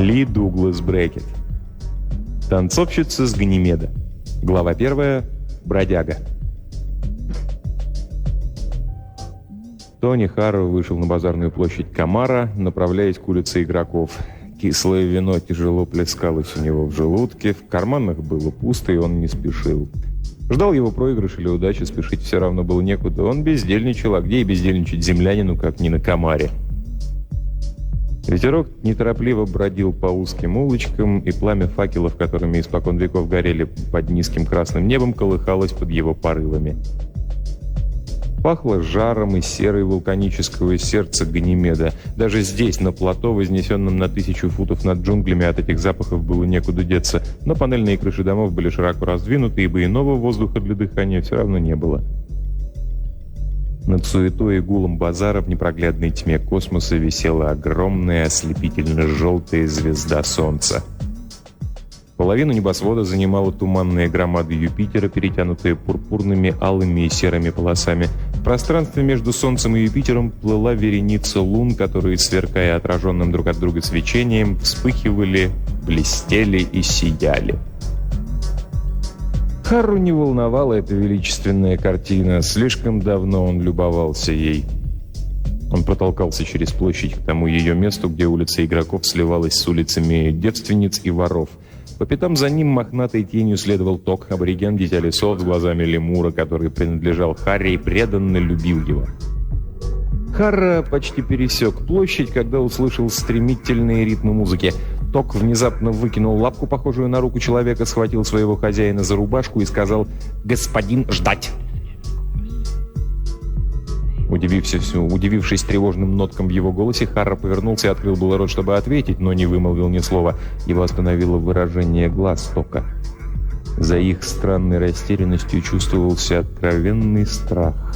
Ли Дуглас Брекет. Танцовщица с Ганимеда. Глава 1. Бродяга. Тони Харроу вышел на базарную площадь Камара, направляясь к улице игроков. Кислое вино тяжело плескалось у него в желудке, в карманах было пусто, и он не спешил. Ждал его проигрыш или удачи, спешить все равно было некуда. Он бездельничал, а где и бездельничать землянину, как не на Камаре. Ветерок неторопливо бродил по узким улочкам, и пламя факелов, которыми испокон веков горели под низким красным небом, колыхалось под его порывами. Пахло жаром и серой вулканического сердца Ганимеда. Даже здесь, на плато, вознесенном на 1000 футов над джунглями, от этих запахов было некуда деться, но панельные крыши домов были широко раздвинуты, ибо иного воздуха для дыхания все равно не было. Над суетой и гулом базара в непроглядной тьме космоса висела огромная ослепительно-желтая звезда Солнца. Половину небосвода занимала туманная громада Юпитера, перетянутая пурпурными, алыми и серыми полосами. В пространстве между Солнцем и Юпитером плыла вереница лун, которые, сверкая отраженным друг от друга свечением, вспыхивали, блестели и сияли. Харру не волновала эта величественная картина. Слишком давно он любовался ей. Он протолкался через площадь к тому ее месту, где улица игроков сливалась с улицами девственниц и воров. По пятам за ним мохнатой тенью следовал Ток, абориген, дитя лесов с глазами лемура, который принадлежал Харри и преданно любил его. Харра почти пересек площадь, когда услышал стремительные ритмы музыки. Ток внезапно выкинул лапку, похожую на руку человека, схватил своего хозяина за рубашку и сказал: «Господин, ждать!» Удивившись тревожным ноткам в его голосе, Харра повернулся и открыл было рот, чтобы ответить, но не вымолвил ни слова. Его остановило выражение глаз Тока. За их странной растерянностью чувствовался откровенный страх.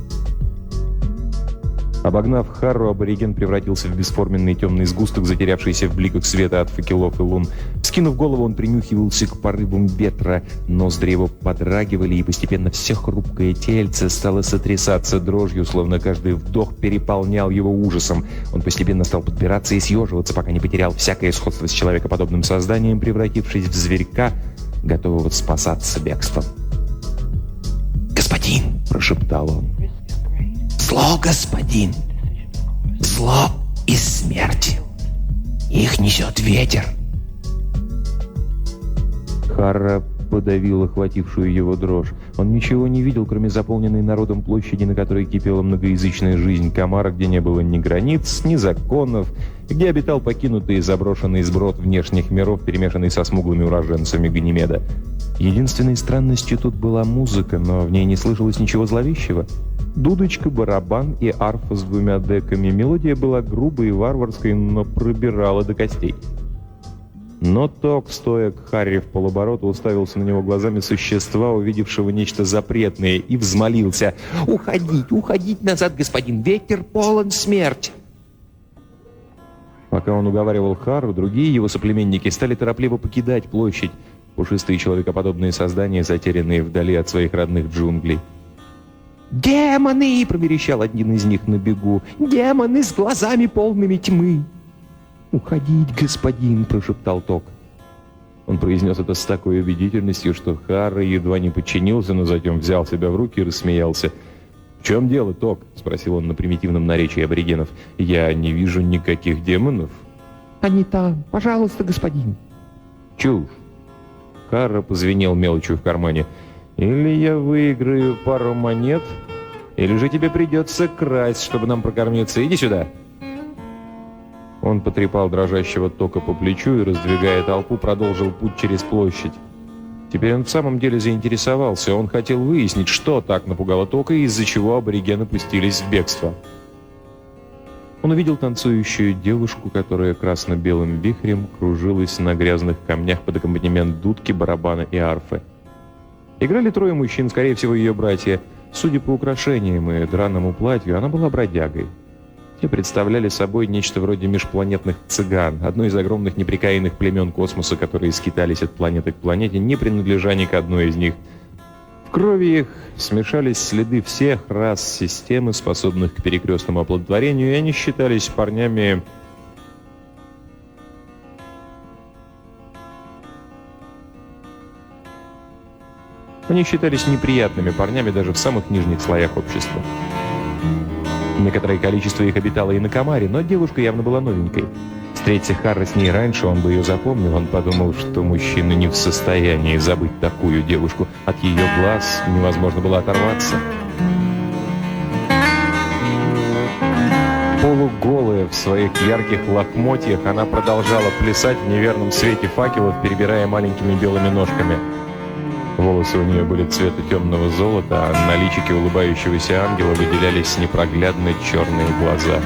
Обогнав Харру, абориген превратился в бесформенный темный сгусток, затерявшийся в бликах света от факелов и лун. Вскинув голову, он принюхивался к порывам ветра. Ноздри его подрагивали, и постепенно все хрупкое тельце стало сотрясаться дрожью, словно каждый вдох переполнял его ужасом. Он постепенно стал подбираться и съеживаться, пока не потерял всякое сходство с человекоподобным созданием, превратившись в зверька, готового спасаться бегством. «Господин!» – прошептал он. «Зло, господин! Зло и смерть! Их несет ветер!» Харра подавил охватившую его дрожь. Он ничего не видел, кроме заполненной народом площади, на которой кипела многоязычная жизнь Камара, где не было ни границ, ни законов, где обитал покинутый и заброшенный сброд внешних миров, перемешанный со смуглыми уроженцами Ганимеда. Единственной странностью тут была музыка, но в ней не слышалось ничего зловещего. Дудочка, барабан и арфа с 2 деками. Мелодия была грубой и варварской, но пробирала до костей. Но Ток, стоя к Харри в полоборота, уставился на него глазами существа, увидевшего нечто запретное, и взмолился: «Уходить, уходить назад, господин! Ветер полон смерть!» Пока он уговаривал Харру, другие его соплеменники стали торопливо покидать площадь. Пушистые человекоподобные создания, затерянные вдали от своих родных джунглей. «Демоны!» — проверещал один из них на бегу. «Демоны с глазами полными тьмы!» «Уходить, господин!» — прошептал Ток. Он произнес это с такой убедительностью, что Харра едва не подчинился, но затем взял себя в руки и рассмеялся. «В чем дело, Ток?» — спросил он на примитивном наречии аборигенов. «Я не вижу никаких демонов». «Они там. Пожалуйста, господин». «Чушь!» Харра позвенел мелочью в кармане. «Или я выиграю пару монет, или же тебе придется красть, чтобы нам прокормиться. Иди сюда!» Он потрепал дрожащего Тока по плечу и, раздвигая толпу, продолжил путь через площадь. Теперь он в самом деле заинтересовался. Он хотел выяснить, что так напугало Тока и из-за чего аборигены пустились в бегство. Он увидел танцующую девушку, которая красно-белым вихрем кружилась на грязных камнях под аккомпанемент дудки, барабана и арфы. Играли 3 мужчин, скорее всего, ее братья. Судя по украшениям и драному платью, она была бродягой. Те представляли собой нечто вроде межпланетных цыган, одно из огромных непрекаянных племен космоса, которые скитались от планеты к планете, не принадлежа ни к одной из них. В крови их смешались следы всех рас системы, способных к перекрестному оплодотворению, и они считались парнями Они считались неприятными парнями даже в самых нижних слоях общества. Некоторое количество их обитало и на Камаре, но девушка явно была новенькой. Встреться Харра с ней раньше, он бы ее запомнил. Он подумал, что мужчина не в состоянии забыть такую девушку. От ее глаз невозможно было оторваться. Полуголая в своих ярких лохмотьях, она продолжала плясать в неверном свете факелов, перебирая маленькими белыми ножками. Волосы у нее были цвета темного золота, а на личике улыбающегося ангела выделялись непроглядно черные глаза.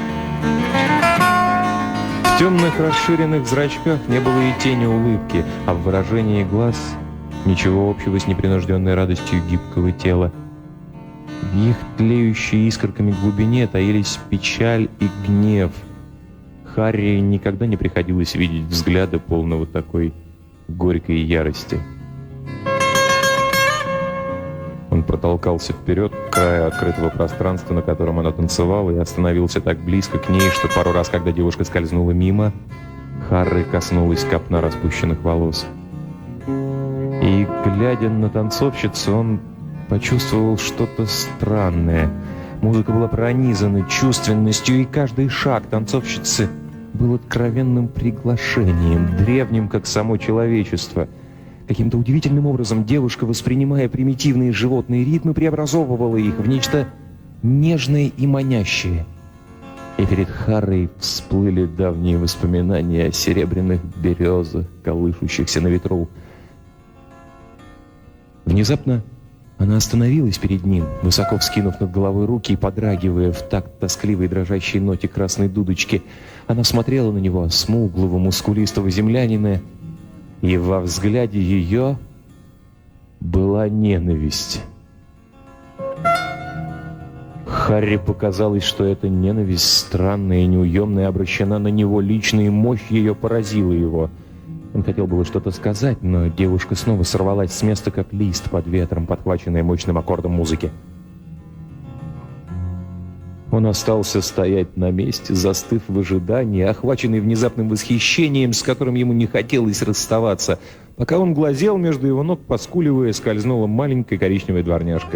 В темных расширенных зрачках не было и тени улыбки, а в выражении глаз ничего общего с непринужденной радостью гибкого тела. В их тлеющей искорками глубине таились печаль и гнев. Харри никогда не приходилось видеть взгляда, полного такой горькой ярости. Он протолкался вперед к краю открытого пространства, на котором она танцевала, и остановился так близко к ней, что пару раз, когда девушка скользнула мимо, Харри коснулась копна распущенных волос. И, глядя на танцовщицу, он почувствовал что-то странное. Музыка была пронизана чувственностью, и каждый шаг танцовщицы был откровенным приглашением, древним, как само человечество. Каким-то удивительным образом девушка, воспринимая примитивные животные ритмы, преобразовывала их в нечто нежное и манящее. И перед Харрой всплыли давние воспоминания о серебряных березах, колышущихся на ветру. Внезапно она остановилась перед ним, высоко вскинув над головой руки и подрагивая в такт тоскливой дрожащей ноте красной дудочки. Она смотрела на него, смуглого, мускулистого землянина, и во взгляде ее была ненависть. Харри показалось, что эта ненависть, странная и неуемная, обращена на него лично, и мощь ее поразила его. Он хотел было что-то сказать, но девушка снова сорвалась с места, как лист под ветром, подхваченная мощным аккордом музыки. Он остался стоять на месте, застыв в ожидании, охваченный внезапным восхищением, с которым ему не хотелось расставаться. Пока он глазел, между его ног, поскуливая, скользнула маленькая коричневая дворняжка.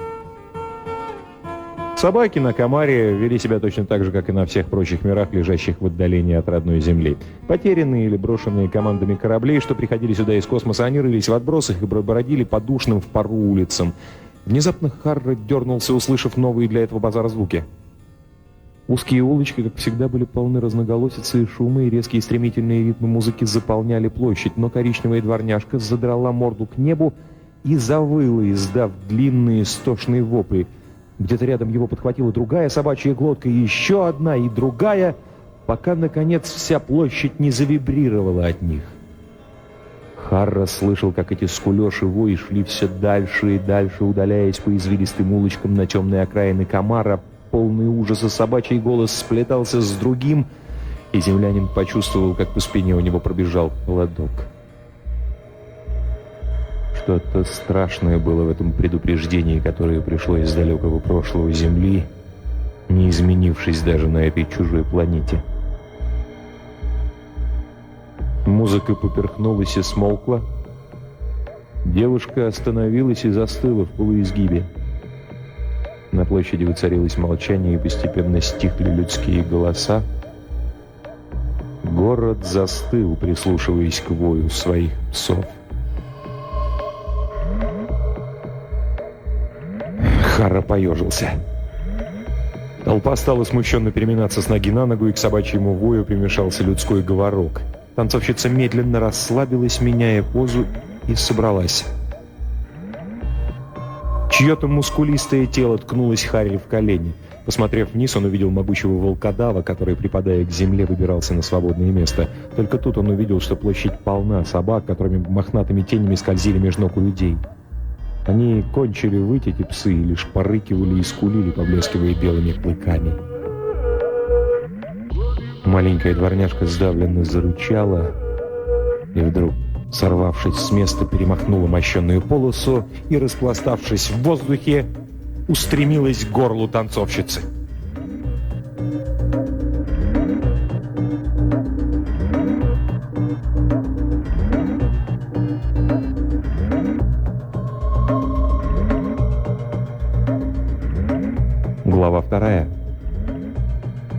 Собаки на Камаре вели себя точно так же, как и на всех прочих мирах, лежащих в отдалении от родной земли. Потерянные или брошенные командами кораблей, что приходили сюда из космоса, они рылись в отбросах и бродили по душным в пару улицам. Внезапно Харра дернулся, услышав новые для этого базара звуки. Узкие улочки, как всегда, были полны разноголосицы и шума, и резкие стремительные ритмы музыки заполняли площадь, но коричневая дворняжка задрала морду к небу и завыла, издав длинные истошные вопли. Где-то рядом его подхватила другая собачья глотка, и еще одна, и другая, пока, наконец, вся площадь не завибрировала от них. Харра слышал, как эти скулёж и вой шли все дальше и дальше, удаляясь по извилистым улочкам на темные окраины Камара. Полный ужаса собачий голос сплетался с другим, и землянин почувствовал, как по спине у него пробежал холодок. Что-то страшное было в этом предупреждении, которое пришло из далекого прошлого Земли, не изменившись даже на этой чужой планете. Музыка поперхнулась и смолкла. Девушка остановилась и застыла в полуизгибе. На площади воцарилось молчание, и постепенно стихли людские голоса. Город застыл, прислушиваясь к вою своих псов. Харра поежился. Толпа стала смущенно переминаться с ноги на ногу, и к собачьему вою примешался людской говорок. Танцовщица медленно расслабилась, меняя позу, и собралась. Чье-то мускулистое тело ткнулось Харри в колени. Посмотрев вниз, он увидел могучего волкодава, который, припадая к земле, выбирался на свободное место. Только тут он увидел, что площадь полна собак, которыми мохнатыми тенями скользили между ног у людей. Они кончили выть, эти псы, и лишь порыкивали и скулили, поблескивая белыми клыками. Маленькая дворняжка сдавленно зарычала, и вдруг, сорвавшись с места, перемахнула мощенную полосу и, распластавшись в воздухе, устремилась к горлу танцовщицы.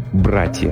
Братья.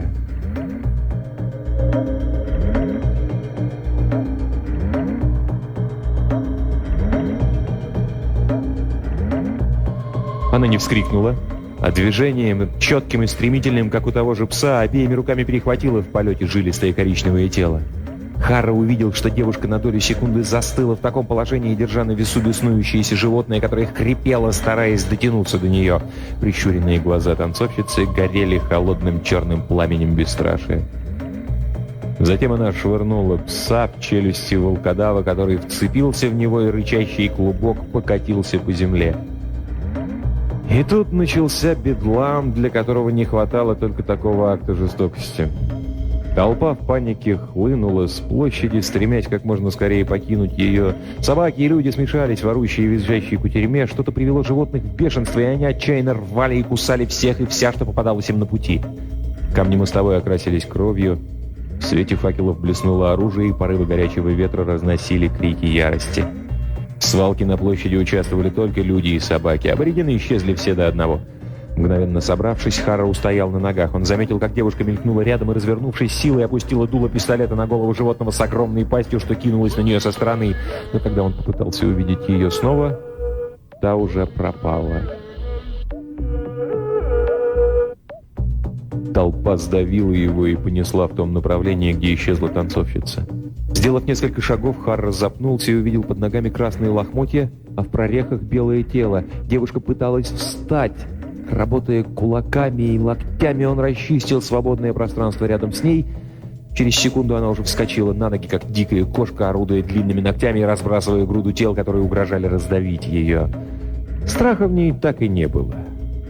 Она не вскрикнула, а движением, четким и стремительным, как у того же пса, обеими руками перехватила в полете жилистое коричневое тело. Харра увидел, что девушка на долю секунды застыла в таком положении, держа на весу беснующееся животное, которое хрипело, стараясь дотянуться до нее. Прищуренные глаза танцовщицы горели холодным черным пламенем бесстрашия. Затем она швырнула пса в челюсти волкодава, который вцепился в него, и рычащий клубок покатился по земле. И тут начался бедлам, для которого не хватало только такого акта жестокости. Толпа в панике хлынула с площади, стремясь как можно скорее покинуть ее. Собаки и люди смешались, ворующие и визжащие кутерьме. Что-то привело животных в бешенство, и они отчаянно рвали и кусали всех и вся, что попадалось им на пути. Камни мостовой окрасились кровью. В свете факелов блеснуло оружие, и порывы горячего ветра разносили крики ярости. В свалке на площади участвовали только люди и собаки. Аборигены исчезли все до одного. Мгновенно собравшись, Харра устоял на ногах. Он заметил, как девушка мелькнула рядом и, развернувшись силой, опустила дуло пистолета на голову животного с огромной пастью, что кинулось на нее со стороны. Но когда он попытался увидеть ее снова, та уже пропала. Толпа сдавила его и понесла в том направлении, где исчезла танцовщица. Сделав несколько шагов, Харра запнулся и увидел под ногами красные лохмотья, а в прорехах белое тело. Девушка пыталась встать. Работая кулаками и локтями, он расчистил свободное пространство рядом с ней. Через секунду она уже вскочила на ноги, как дикая кошка, орудуя длинными ногтями и разбрасывая груду тел, которые угрожали раздавить ее. Страха в ней так и не было.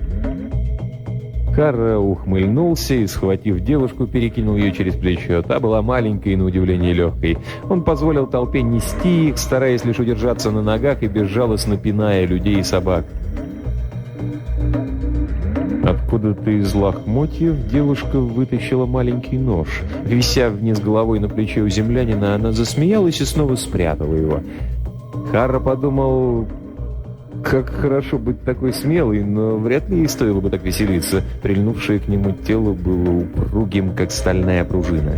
Харра ухмыльнулся и, схватив девушку, перекинул ее через плечо. Та была маленькой и, на удивление, легкой. Он позволил толпе нести их, стараясь лишь удержаться на ногах и безжалостно пиная людей и собак. Откуда-то из лохмотьев девушка вытащила маленький нож. Вися вниз головой на плече у землянина, она засмеялась и снова спрятала его. Харра подумал, как хорошо быть такой смелой, но вряд ли ей стоило бы так веселиться. Прильнувшее к нему тело было упругим, как стальная пружина.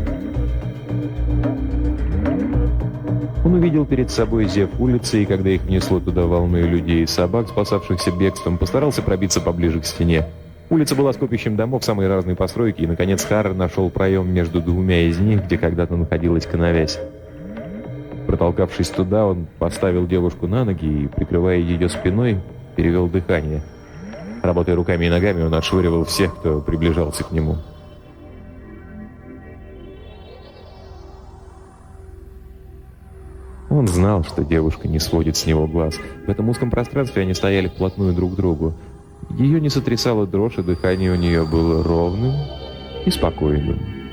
Он увидел перед собой зев улицы, и когда их внесло туда волной людей и собак, спасавшихся бегством, постарался пробиться поближе к стене. Улица была скопищем домов самой разной постройки, и, наконец, Харра нашел проем между двумя из них, где когда-то находилась канавязь. Протолкавшись туда, он поставил девушку на ноги и, прикрывая ее спиной, перевел дыхание. Работая руками и ногами, он отшвыривал всех, кто приближался к нему. Он знал, что девушка не сводит с него глаз. В этом узком пространстве они стояли вплотную друг к другу. Ее не сотрясала дрожь, и дыхание у нее было ровным и спокойным.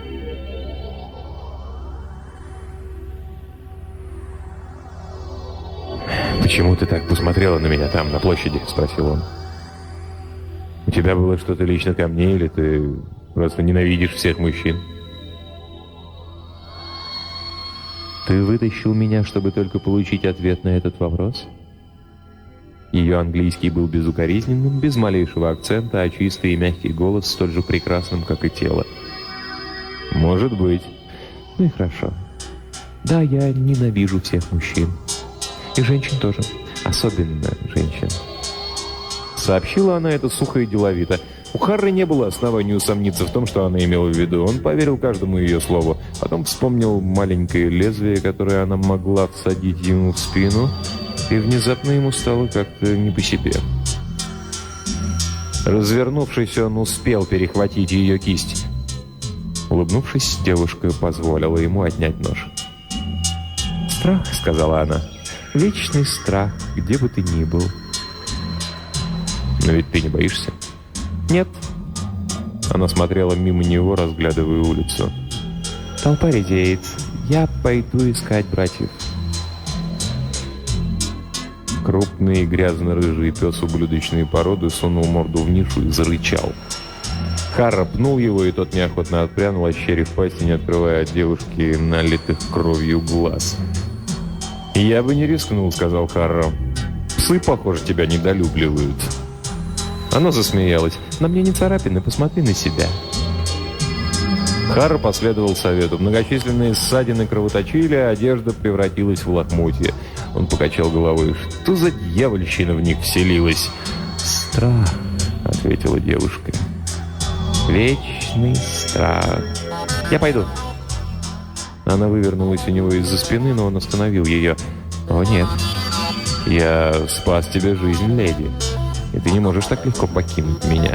«Почему ты так посмотрела на меня там, на площади?» — спросил он. «У тебя было что-то лично ко мне, или ты просто ненавидишь всех мужчин?» «Ты вытащил меня, чтобы только получить ответ на этот вопрос?» Ее английский был безукоризненным, без малейшего акцента, а чистый и мягкий голос столь же прекрасным, как и тело. «Может быть. Ну и хорошо. Да, я ненавижу всех мужчин. И женщин тоже. Особенно женщин». Сообщила она это сухо и деловито. У Харры не было оснований усомниться в том, что она имела в виду. Он поверил каждому ее слову. Потом вспомнил маленькое лезвие, которое она могла всадить ему в спину, и внезапно ему стало как-то не по себе. Развернувшись, он успел перехватить ее кисть. Улыбнувшись, девушка позволила ему отнять нож. «Страх», — сказала она, — «вечный страх, где бы ты ни был». «Но ведь ты не боишься?» «Нет». Она смотрела мимо него, разглядывая улицу. «Толпа редеет. Я пойду искать братьев». Крупный грязно-рыжий пес ублюдочной породы сунул морду в нишу и зарычал. Харра пнул его, и тот неохотно отпрянул, ощерив пасть и не открывая от девушки налитых кровью глаз. «Я бы не рискнул», — сказал Харра. «Псы, похоже, тебя недолюбливают». Она засмеялась. «На мне не царапины, посмотри на себя». Харра последовал совету. Многочисленные ссадины кровоточили, а одежда превратилась в лохмотья. Он покачал головой. Что за дьявольщина в них вселилась? «Страх», — ответила девушка. «Вечный страх. Я пойду». Она вывернулась у него из-за спины, но он остановил ее. «О, нет. Я спас тебе жизнь, леди. И ты не можешь так легко покинуть меня».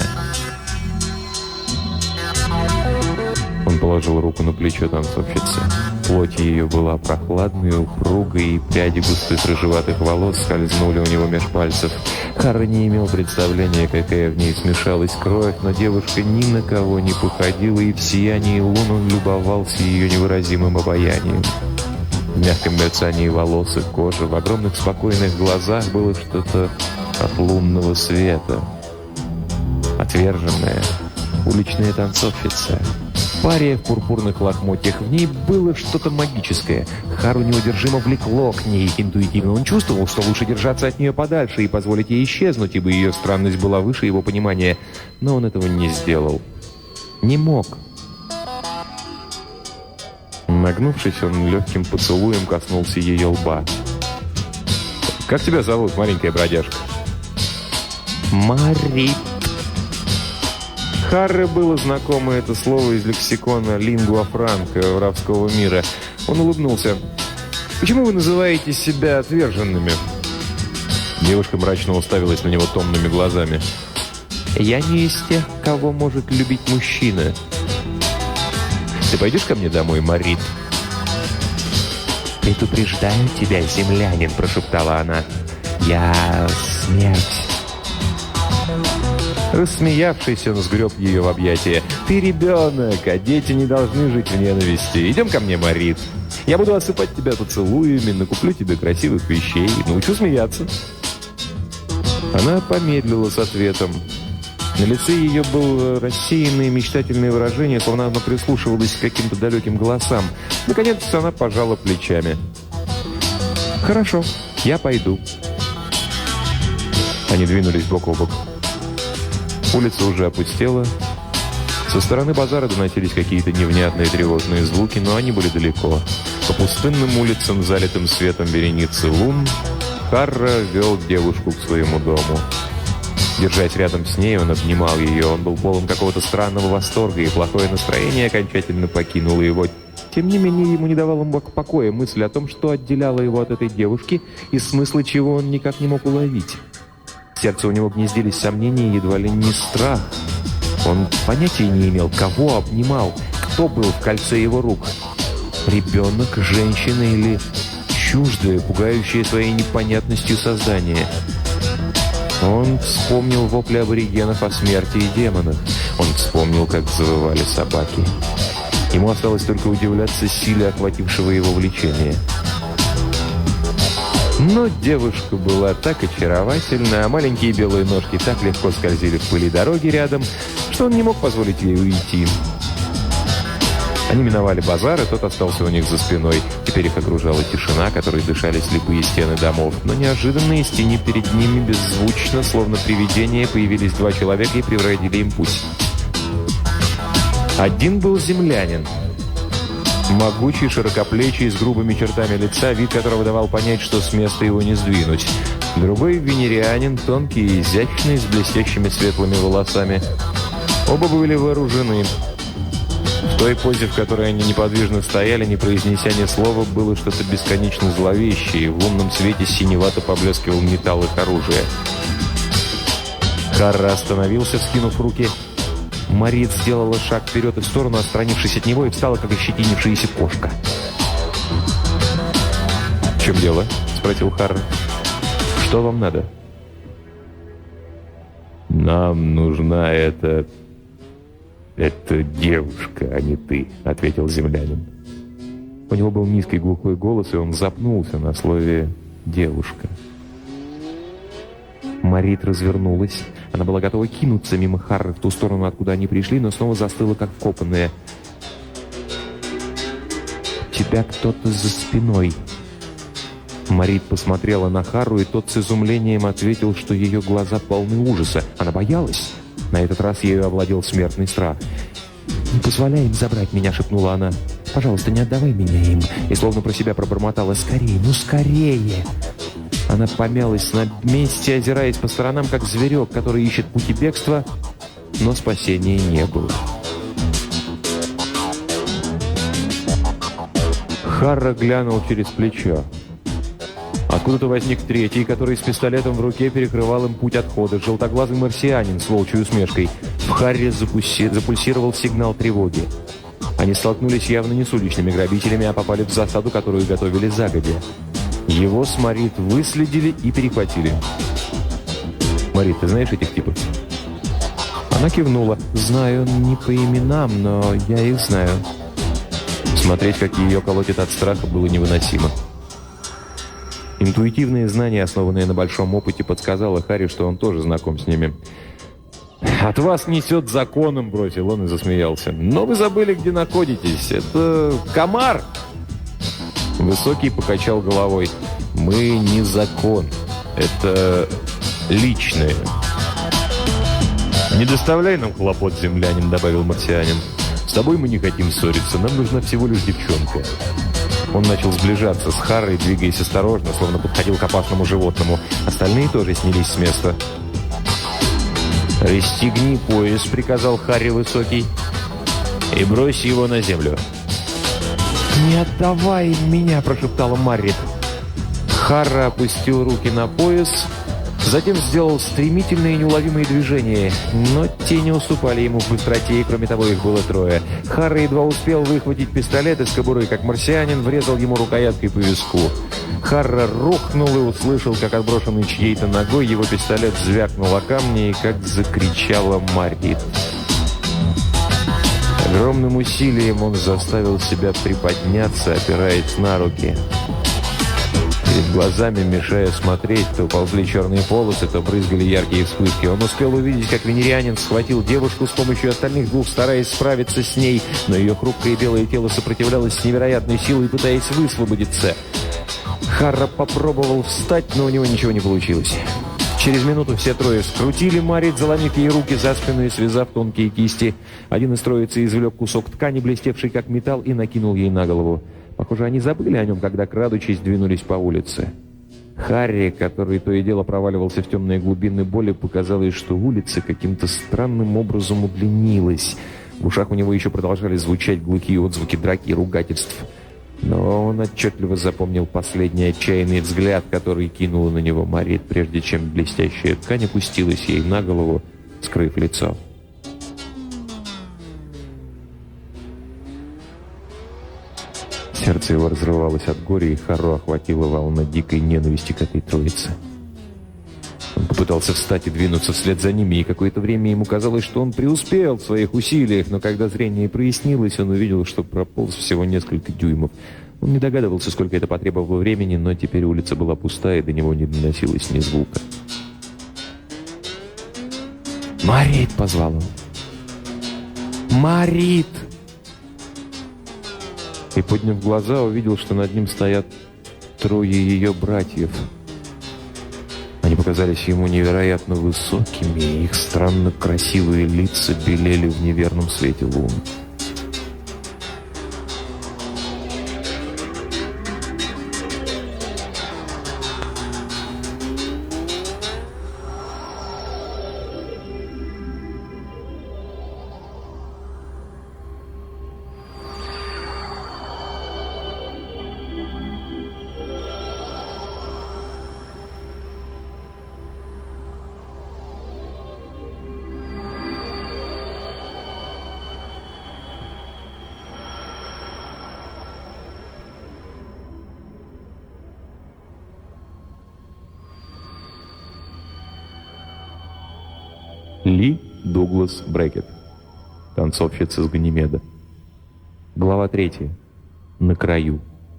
Он положил руку на плечо танцовщицы. Плоть ее была прохладной, упругой, и пряди густых рыжеватых волос скользнули у него меж пальцев. Харра не имел представления, какая в ней смешалась кровь, но девушка ни на кого не походила, и в сиянии лун он любовался ее невыразимым обаянием. В мягком мерцании волос и кожи, в огромных спокойных глазах было что-то от лунного света. Отверженная, уличная танцовщица. Пария в пурпурных лохмотьях. В ней было что-то магическое. Хару неудержимо влекло к ней интуитивно. Он чувствовал, что лучше держаться от нее подальше и позволить ей исчезнуть, ибо ее странность была выше его понимания. Но он этого не сделал. Не мог. Нагнувшись, он легким поцелуем коснулся ее лба. «Как тебя зовут, маленькая бродяжка?» «Марит». Харре было знакомо это слово из лексикона лингуа франка воровского мира. Он улыбнулся. «Почему вы называете себя отверженными?» Девушка мрачно уставилась на него томными глазами. «Я не из тех, кого может любить мужчина». «Ты пойдешь ко мне домой, Марит?» «Предупреждаю тебя, землянин», — прошептала она. «Я смерть». Рассмеявшись, он сгреб ее в объятия. «Ты ребенок, а дети не должны жить в ненависти. Идем ко мне, Марит. Я буду осыпать тебя поцелуями, накуплю тебе красивых вещей, научу смеяться». Она помедлила с ответом. На лице ее было рассеянное мечтательное выражение, словно она прислушивалась к каким-то далеким голосам. Наконец она пожала плечами. «Хорошо, я пойду». Они двинулись бок о бок. Улица уже опустела. Со стороны базара доносились какие-то невнятные тревожные звуки, но они были далеко. По пустынным улицам, залитым светом вереницы лун, Харра вел девушку к своему дому. Держась рядом с ней, он обнимал ее. Он был полон какого-то странного восторга, и плохое настроение окончательно покинуло его. Тем не менее, ему не давала покоя мысль о том, что отделяло его от этой девушки, и смысла чего он никак не мог уловить. В сердце у него гнездились сомнения, едва ли не страх. Он понятия не имел, кого обнимал, кто был в кольце его рук. Ребенок, женщина или чуждое, пугающее своей непонятностью создание. Он вспомнил вопли аборигенов о смерти и демонах. Он вспомнил, как завывали собаки. Ему осталось только удивляться силе охватившего его влечения. Но девушка была так очаровательна, а маленькие белые ножки так легко скользили в пыли дороги рядом, что он не мог позволить ей уйти. Они миновали базар, и тот остался у них за спиной. Теперь их окружала тишина, которой дышали слепые стены домов. Но неожиданно из тени перед ними беззвучно, словно привидения, появились два человека и преградили им путь. Один был землянин. Могучий, широкоплечий, с грубыми чертами лица, вид которого давал понять, что с места его не сдвинуть. Другой — венерианин, тонкий и изящный, с блестящими светлыми волосами. Оба были вооружены. В той позе, в которой они неподвижно стояли, не произнеся ни слова, было что-то бесконечно зловещее, и в лунном свете синевато поблескивал металл их оружия. Харра остановился, вскинув руки. Марит сделала шаг вперед и в сторону, отстранившись от него, и встала, как ощетинившаяся кошка. «В чем дело?» — спросил Харра. «Что вам надо?» «Нам нужна эта девушка, а не ты», — ответил землянин. У него был низкий глухой голос, и он запнулся на слове «девушка». Марит развернулась. Она была готова кинуться мимо Харры в ту сторону, откуда они пришли, но снова застыла, как вкопанная. «У тебя кто-то за спиной». Марит посмотрела на Харру, и тот с изумлением ответил, что ее глаза полны ужаса. Она боялась. На этот раз ею овладел смертный страх. «Не позволяй им забрать меня», — шепнула она. «Пожалуйста, не отдавай меня им». И словно про себя пробормотала: «Скорее, ну скорее!» Она помялась на месте, озираясь по сторонам, как зверек, который ищет пути бегства, но спасения не было. Харра глянул через плечо. Откуда-то возник третий, который с пистолетом в руке перекрывал им путь отхода. Желтоглазый марсианин с волчьей усмешкой. В Харре запульсировал сигнал тревоги. Они столкнулись явно не с уличными грабителями, а попали в засаду, которую готовили загодя. Его с Марит выследили и перехватили. «Марит, ты знаешь этих типов?» Она кивнула. «Знаю, не по именам, но я их знаю». Смотреть, как ее колотит от страха, было невыносимо. Интуитивные знания, основанные на большом опыте, подсказало Харри, что он тоже знаком с ними. «От вас несет законом», — бросил он и засмеялся. «Но вы забыли, где находитесь. Это комар!» Высокий покачал головой. «Мы не закон. Это личное». «Не доставляй нам хлопот, землянин», — добавил марсианин. «С тобой мы не хотим ссориться. Нам нужна всего лишь девчонка». Он начал сближаться с Харрой, двигаясь осторожно, словно подходил к опасному животному. Остальные тоже снялись с места. «Расстегни пояс», — приказал Харри Высокий, — «и брось его на землю». «Не отдавай меня», — прошептала Маррит. Харра опустил руки на пояс, затем сделал стремительные и неуловимые движения, но те не уступали ему в быстроте, и кроме того их было трое. Харра едва успел выхватить пистолет из кобуры, как марсианин врезал ему рукояткой по виску. Харра рухнул и услышал, как отброшенный чьей-то ногой его пистолет звякнул о камни, и как закричала Маррит. Огромным усилием он заставил себя приподняться, опираясь на руки. Перед глазами, мешая смотреть, то ползли черные полосы, то брызгали яркие вспышки. Он успел увидеть, как венерианин схватил девушку с помощью остальных двух, стараясь справиться с ней, но ее хрупкое белое тело сопротивлялось с невероятной силой, пытаясь высвободиться. Харра попробовал встать, но у него ничего не получилось. Через минуту все трое скрутили Марит, заломив ей руки за спину и связав тонкие кисти. Один из троицы извлек кусок ткани, блестевший как металл, и накинул ей на голову. Похоже, они забыли о нем, когда, крадучись, двинулись по улице. Харри, который то и дело проваливался в темные глубины боли, показалось, что улица каким-то странным образом удлинилась. В ушах у него еще продолжали звучать глухие отзвуки драки и ругательств. Но он отчетливо запомнил последний отчаянный взгляд, который кинула на него Марит, прежде чем блестящая ткань опустилась ей на голову, скрыв лицо. Сердце его разрывалось от горя, и Харру охватила волна дикой ненависти к этой троице. Он попытался встать и двинуться вслед за ними, и какое-то время ему казалось, что он преуспел в своих усилиях, но когда зрение прояснилось, он увидел, что прополз всего несколько дюймов. Он не догадывался, сколько это потребовало времени, но теперь улица была пустая, и до него не доносилось ни звука. «Марит!» — позвал он. «Марит!» И, подняв глаза, увидел, что над ним стоят трое ее братьев. Они показались ему невероятно высокими, и их странно красивые лица белели в неверном свете луны. Ли Дуглас Брекет. Танцовщица с Ганимеда. Глава 3. На краю.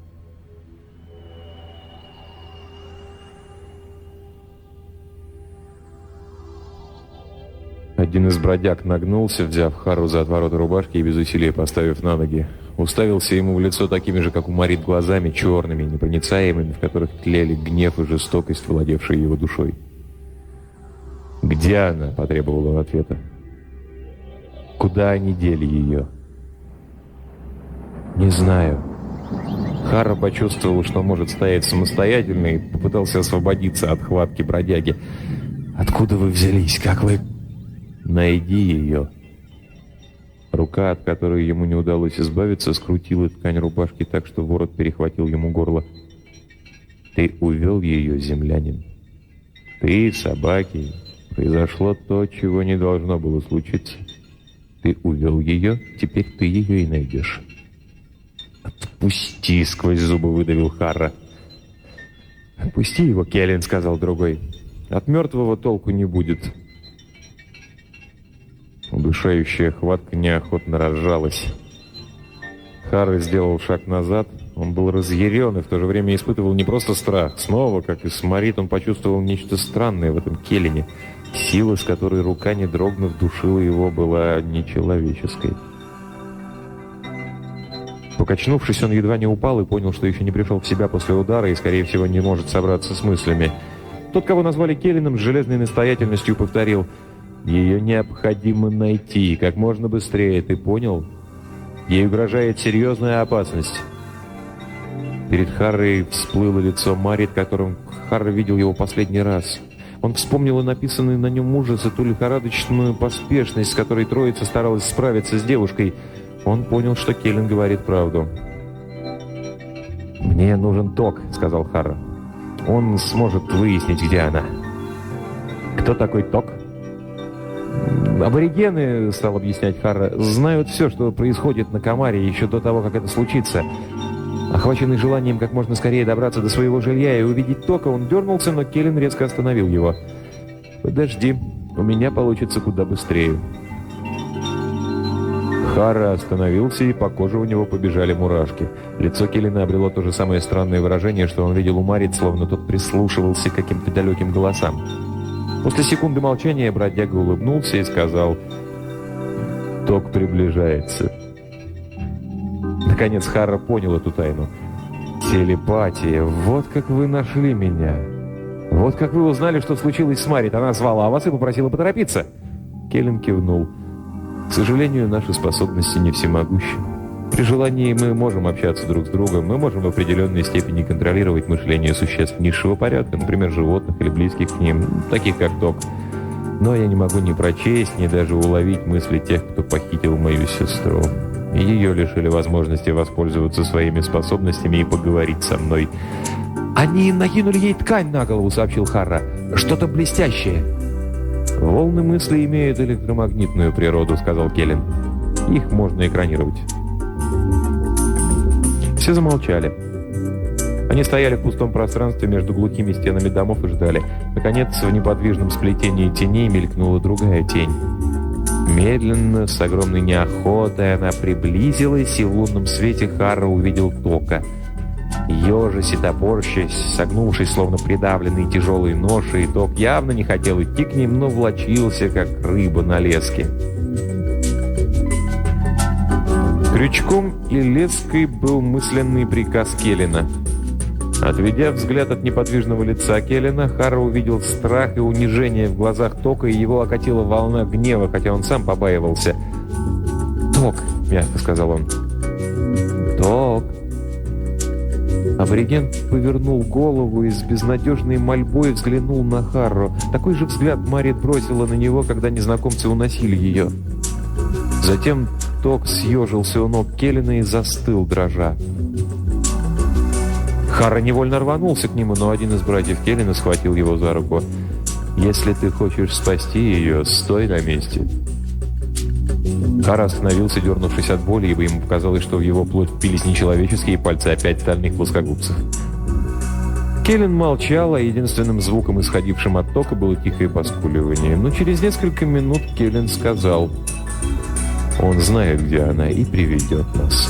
Один из бродяг нагнулся, взяв Харру за отвороты рубашки и без усилия поставив на ноги. Уставился ему в лицо такими же, как у Марит, глазами, черными, непроницаемыми, в которых тлели гнев и жестокость, владевшие его душой. «Где она?» — потребовал он ответа. «Куда они дели ее?» «Не знаю». Харра почувствовал, что может стоять самостоятельно, и попытался освободиться от хватки бродяги. «Откуда вы взялись? Как вы...» «Найди ее». Рука, от которой ему не удалось избавиться, скрутила ткань рубашки так, что ворот перехватил ему горло. «Ты увел ее, землянин. Ты, собаки. Произошло то, чего не должно было случиться. Ты увел ее, теперь ты ее и найдешь». «Отпусти!» — сквозь зубы выдавил Харра. «Отпусти его, Келлен», — сказал другой. «От мертвого толку не будет». Удушающая хватка неохотно разжалась. Харра сделал шаг назад. Он был разъярен и в то же время испытывал не просто страх. Снова, как и с Марит, он почувствовал нечто странное в этом Келлене. Сила, с которой рука, не дрогнув, душила его, была нечеловеческой. Покачнувшись, он едва не упал и понял, что еще не пришел в себя после удара и, скорее всего, не может собраться с мыслями. Тот, кого назвали Келленом, с железной настоятельностью повторил: «Ее необходимо найти как можно быстрее, ты понял? Ей угрожает серьезная опасность». Перед Харрой всплыло лицо Марит, которым Харра видел его последний раз. Он вспомнил и написанный на нем ужас, и ту лихорадочную поспешность, с которой троица старалась справиться с девушкой. Он понял, что Келлен говорит правду. «Мне нужен Ток», — сказал Харра. «Он сможет выяснить, где она». «Кто такой Ток?» «Аборигены», — стал объяснять Харра, — «знают все, что происходит на Камаре еще до того, как это случится». Охваченный желанием как можно скорее добраться до своего жилья и увидеть Тока, он дернулся, но Келлен резко остановил его. «Подожди, у меня получится куда быстрее». Харра остановился, и по коже у него побежали мурашки. Лицо Келлена обрело то же самое странное выражение, что он видел у Марит, словно тот прислушивался к каким-то далеким голосам. После секунды молчания бродяга улыбнулся и сказал: «Ток приближается». Наконец Харра понял эту тайну. «Телепатия, вот как вы нашли меня. Вот как вы узнали, что случилось с Марит. Она звала вас и попросила поторопиться». Келлен кивнул. «К сожалению, наши способности не всемогущи. При желании мы можем общаться друг с другом, мы можем в определенной степени контролировать мышление существ низшего порядка, например, животных или близких к ним, таких как Ток. Но я не могу ни прочесть, ни даже уловить мысли тех, кто похитил мою сестру. Ее лишили возможности воспользоваться своими способностями и поговорить со мной». «Они накинули ей ткань на голову», — сообщил Харра. «Что-то блестящее». «Волны мысли имеют электромагнитную природу», — сказал Келлен. «Их можно экранировать». Все замолчали. Они стояли в пустом пространстве между глухими стенами домов и ждали. Наконец, в неподвижном сплетении теней мелькнула другая тень. Медленно, с огромной неохотой, она приблизилась, и в лунном свете Харра увидел Тока. Ежась и топорщась, согнувшись, словно придавленный тяжелой ношей, Ток явно не хотел идти к ним, но влачился, как рыба на леске. Крючком и леской был мысленный приказ Келлена. Отведя взгляд от неподвижного лица Келлена, Харра увидел страх и унижение в глазах Тока, и его окатила волна гнева, хотя он сам побаивался. «Ток», — мягко сказал он. «Ток». Абориген повернул голову и с безнадежной мольбой взглянул на Харру. Такой же взгляд Марит бросила на него, когда незнакомцы уносили ее. Затем Ток съежился у ног Келлена и застыл, дрожа. Харра невольно рванулся к нему, но один из братьев Келлена схватил его за руку. «Если ты хочешь спасти ее, стой на месте». Харра остановился, дернувшись от боли, ибо ему показалось, что в его плоть впились нечеловеческие пальцы, а 5 стальных плоскогубцев. Келлен молчал, а единственным звуком, исходившим от Тока, было тихое поскуливание. Но через несколько минут Келлен сказал: «Он знает, где она, и приведет нас».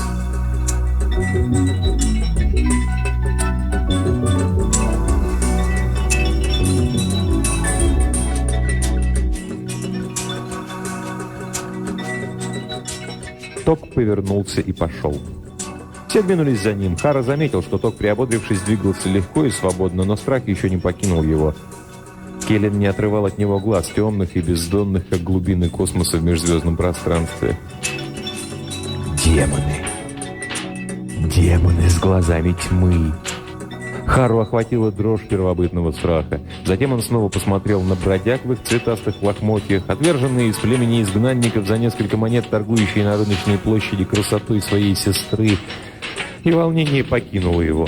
Ток повернулся и пошел. Все двинулись за ним. Харра заметил, что Ток, приободрившись, двигался легко и свободно, но страх еще не покинул его. Келлен не отрывал от него глаз, темных и бездонных, как глубины космоса в межзвездном пространстве. «Демоны! Демоны с глазами тьмы. Хару охватила дрожь первобытного страха. Затем он снова посмотрел на бродяг в их цветастых лохмотьях, отверженные из племени изгнанников за несколько монет, торгующие на рыночной площади красотой своей сестры, и волнение покинуло его.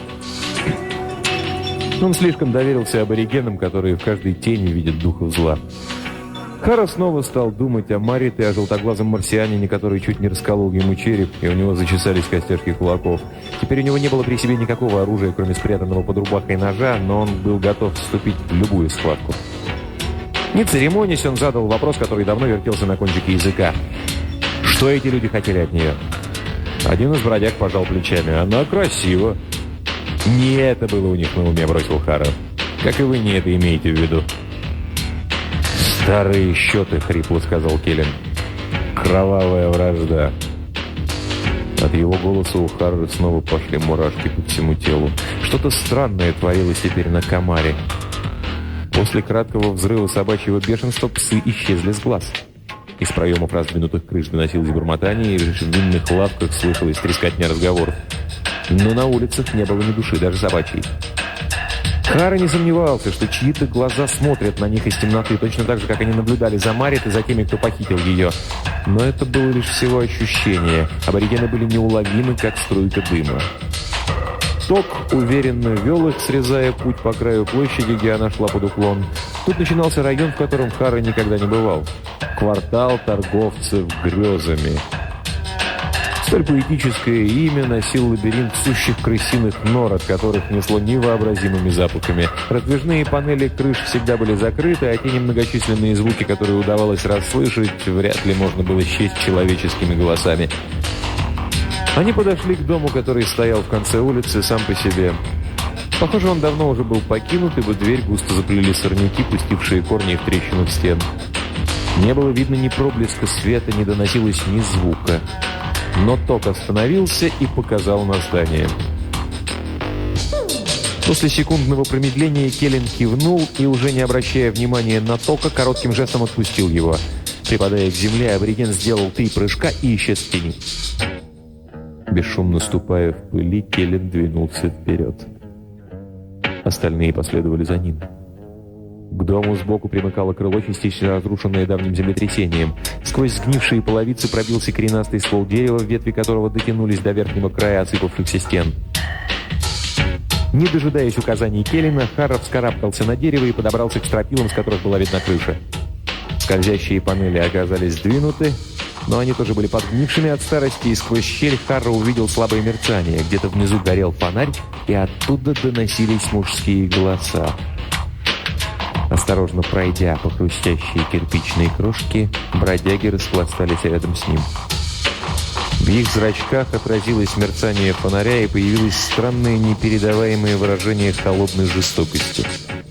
Он слишком доверился аборигенам, которые в каждой тени видят духов зла. Хара снова стал думать о Марит и о желтоглазом марсианине, который чуть не расколол ему череп, и у него зачесались костяшки кулаков. Теперь у него не было при себе никакого оружия, кроме спрятанного под рубахой ножа, но он был готов вступить в любую схватку. Не церемонясь, он задал вопрос, который давно вертелся на кончике языка. Что эти люди хотели от нее? Один из бродяг пожал плечами. Она красива. Не это было у них на уме, бросил Хара. Как и вы не это имеете в виду. «Старые счеты», — хрипло сказал Келлен. «Кровавая вражда». От его голоса у Харры снова пошли мурашки по всему телу. Что-то странное творилось теперь на Камаре. После краткого взрыва собачьего бешенства псы исчезли с глаз. Из проемов раздвинутых крыш доносилось бормотание, и в винных лавках слышалась трескотня разговоров. Но на улицах не было ни души, даже собачьей. Хара не сомневался, что чьи-то глаза смотрят на них из темноты, точно так же, как они наблюдали за Марит и за теми, кто похитил ее. Но это было лишь всего ощущение. Аборигены были неуловимы, как струйка дыма. Ток уверенно вел их, срезая путь по краю площади, где она шла под уклон. Тут начинался район, в котором Хара никогда не бывал. Квартал торговцев грезами. Столь поэтическое имя носил лабиринт сущих крысиных нор, от которых несло невообразимыми запахами. Раздвижные панели крыш всегда были закрыты, а те немногочисленные звуки, которые удавалось расслышать, вряд ли можно было счесть человеческими голосами. Они подошли к дому, который стоял в конце улицы сам по себе. Похоже, он давно уже был покинут, ибо дверь густо заплели сорняки, пустившие корни в трещину в стен. Не было видно ни проблеска света, не доносилось ни звука. Но ток остановился и показал на здание. После секундного промедления Келлен кивнул и, уже не обращая внимания на тока, коротким жестом отпустил его. Припадая к земле, абориген сделал 3 прыжка и исчез в тени. Бесшумно ступая в пыли, Келлен двинулся вперед. Остальные последовали за ним. К дому сбоку примыкало крыло, частично разрушенное давним землетрясением. Сквозь сгнившие половицы пробился коренастый ствол дерева, ветви которого дотянулись до верхнего края осыпавшихся стен. Не дожидаясь указаний Келлена, Хара вскарабкался на дерево и подобрался к стропилам, с которых была видна крыша. Скользящие панели оказались сдвинуты, но они тоже были подгнившими от старости, и сквозь щель Хара увидел слабое мерцание. Где-то внизу горел фонарь, и оттуда доносились мужские голоса. Осторожно пройдя по хрустящей кирпичной крошке, бродяги распластались рядом с ним. В их зрачках отразилось мерцание фонаря, и появилось странное непередаваемое выражение холодной жестокости.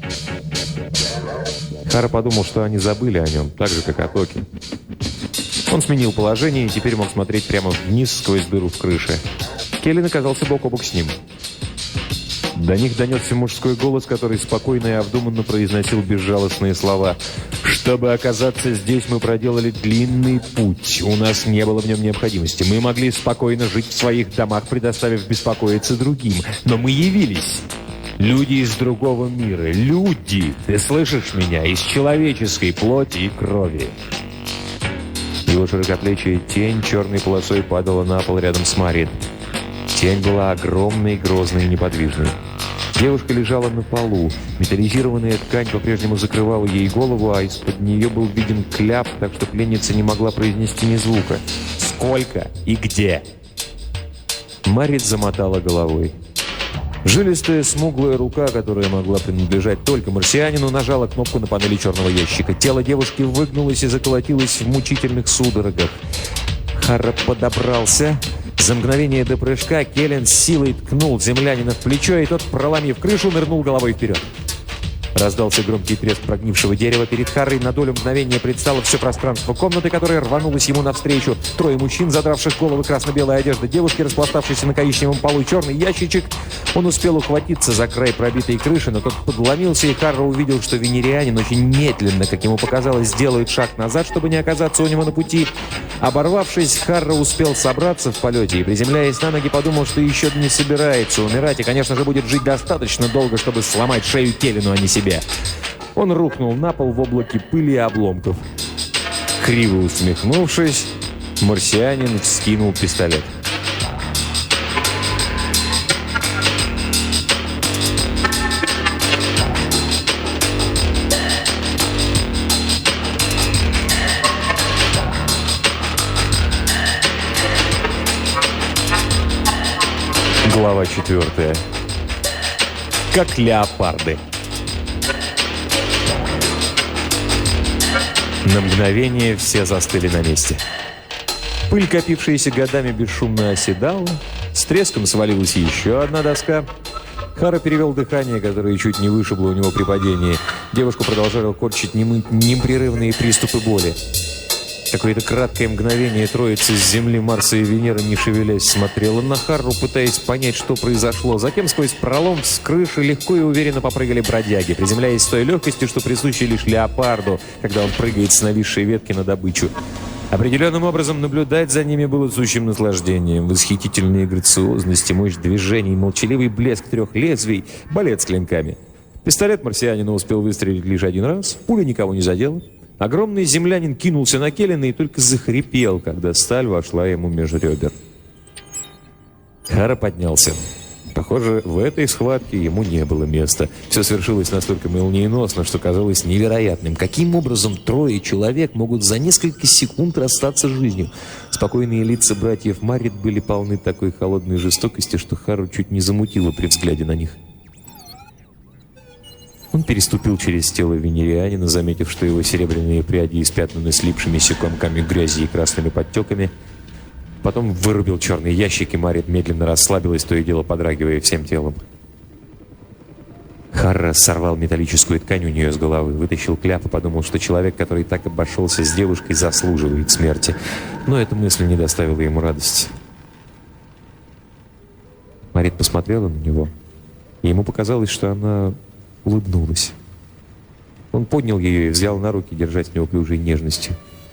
Хара подумал, что они забыли о нем, так же, как о токе. Он сменил положение и теперь мог смотреть прямо вниз сквозь дыру в крыше. Келлен оказался бок о бок с ним. До них донесся мужской голос, который спокойно и обдуманно произносил безжалостные слова. «Чтобы оказаться здесь, мы проделали длинный путь. У нас не было в нем необходимости. Мы могли спокойно жить в своих домах, предоставив беспокоиться другим. Но мы явились. Люди из другого мира. Люди! Ты слышишь меня? Из человеческой плоти и крови». Его широкоплечья тень черной полосой падала на пол рядом с Марит. Тень была огромной, грозной и неподвижной. Девушка лежала на полу. Металлизированная ткань по-прежнему закрывала ей голову, а из-под нее был виден кляп, так что пленница не могла произнести ни звука. «Сколько и где?» Марит замотала головой. Жилистая, смуглая рука, которая могла принадлежать только марсианину, нажала кнопку на панели черного ящика. Тело девушки выгнулось и заколотилось в мучительных судорогах. Хара подобрался. За мгновение до прыжка Келлен с силой ткнул землянина в плечо, и тот, проломив крышу, нырнул головой вперед. Раздался громкий треск прогнившего дерева. Перед Харри на долю мгновения предстало все пространство комнаты, которое рванулось ему навстречу. Трое мужчин, задравших головы, красно-белая одежда девушки, распластавшейся на коричневом полу, черный ящичек. Он успел ухватиться за край пробитой крыши, но тот подломился, и Харра увидел, что венерианин очень медленно, как ему показалось, делает шаг назад, чтобы не оказаться у него на пути. Оборвавшись, Харра успел собраться в полете и, приземляясь на ноги, подумал, что еще не собирается умирать и, конечно же, будет жить достаточно долго, чтобы сломать шею Келлину, а не себе. Он рухнул на пол в облаке пыли и обломков. Криво усмехнувшись, марсианин вскинул пистолет. Глава 4. Как леопарды. На мгновение все застыли на месте. Пыль, копившаяся годами, бесшумно оседала. С треском свалилась еще одна доска. Харра перевел дыхание, которое чуть не вышибло у него при падении. Девушку продолжали корчить непрерывные приступы боли. Какое-то краткое мгновение троица с Земли, Марса и Венеры, не шевелясь, смотрела на Харру, пытаясь понять, что произошло. Затем сквозь пролом с крыши легко и уверенно попрыгали бродяги, приземляясь с той легкостью, что присуща лишь леопарду, когда он прыгает с нависшей ветки на добычу. Определенным образом наблюдать за ними было сущим наслаждением. Восхитительная грациозность и мощь движений, молчаливый блеск трех лезвий, балет с клинками. Пистолет марсианина успел выстрелить лишь один раз, пуля никого не задела. Огромный землянин кинулся на Келлина и только захрипел, когда сталь вошла ему между ребер. Харра поднялся. Похоже, в этой схватке ему не было места. Все свершилось настолько молниеносно, что казалось невероятным. Каким образом трое человек могут за несколько секунд расстаться с жизнью? Спокойные лица братьев Маррит были полны такой холодной жестокости, что Харру чуть не замутило при взгляде на них. Он переступил через тело венерианина, заметив, что его серебряные пряди испятнаны слипшимися комками грязи и красными подтеками. Потом вырубил черный ящик, и Маррит медленно расслабилась, то и дело подрагивая всем телом. Харра сорвал металлическую ткань у нее с головы, вытащил кляп и подумал, что человек, который так обошелся с девушкой, заслуживает смерти. Но эта мысль не доставила ему радости. Маррит посмотрела на него, и ему показалось, что она улыбнулась. Он поднял ее и взял на руки, держать с неуклюжей нежностью.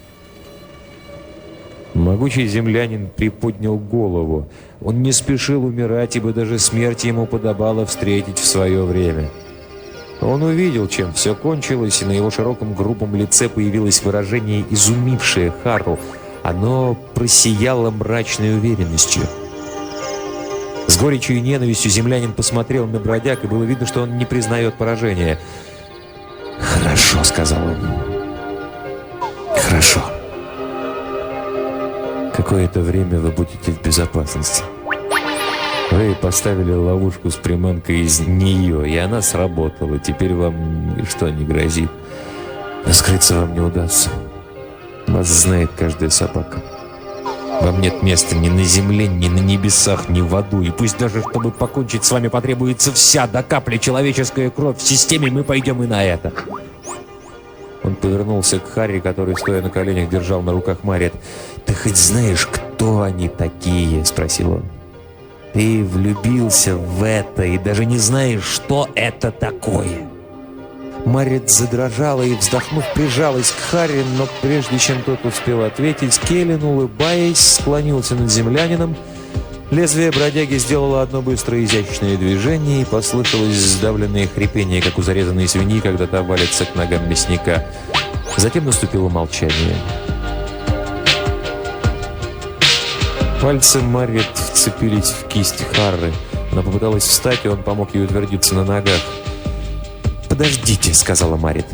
Могучий землянин приподнял голову. Он не спешил умирать, ибо даже смерть ему подобало встретить в свое время. Он увидел, чем все кончилось, и на его широком грубом лице появилось выражение, изумившее Харру. Оно просияло мрачной уверенностью. С горечью и ненавистью землянин посмотрел на бродяг, и было видно, что он не признает поражения. «Хорошо», — сказал он. «Хорошо. Какое-то время вы будете в безопасности. Вы поставили ловушку с приманкой из нее, и она сработала. Теперь вам ничто не грозит. Но скрыться вам не удастся. Вас знает каждая собака. Вам нет места ни на земле, ни на небесах, ни в аду. И пусть даже, чтобы покончить с вами, потребуется вся до капли человеческая кровь в системе, мы пойдем и на это». Он повернулся к Харри, который, стоя на коленях, держал на руках Маррит. «Ты хоть знаешь, кто они такие?» — спросил он. «Ты влюбился в это и даже не знаешь, что это такое». Маррит задрожала и, вздохнув, прижалась к Харри, но прежде чем тот успел ответить, Келлин, улыбаясь, склонился над землянином. Лезвие бродяги сделало одно быстрое изящное движение, и послышалось сдавленное хрипение, как у зарезанной свиньи, когда та валится к ногам мясника. Затем наступило молчание. Пальцы Маррит вцепились в кисть Харры. Она попыталась встать, и он помог ей утвердиться на ногах. «Подождите», — сказала Маррит.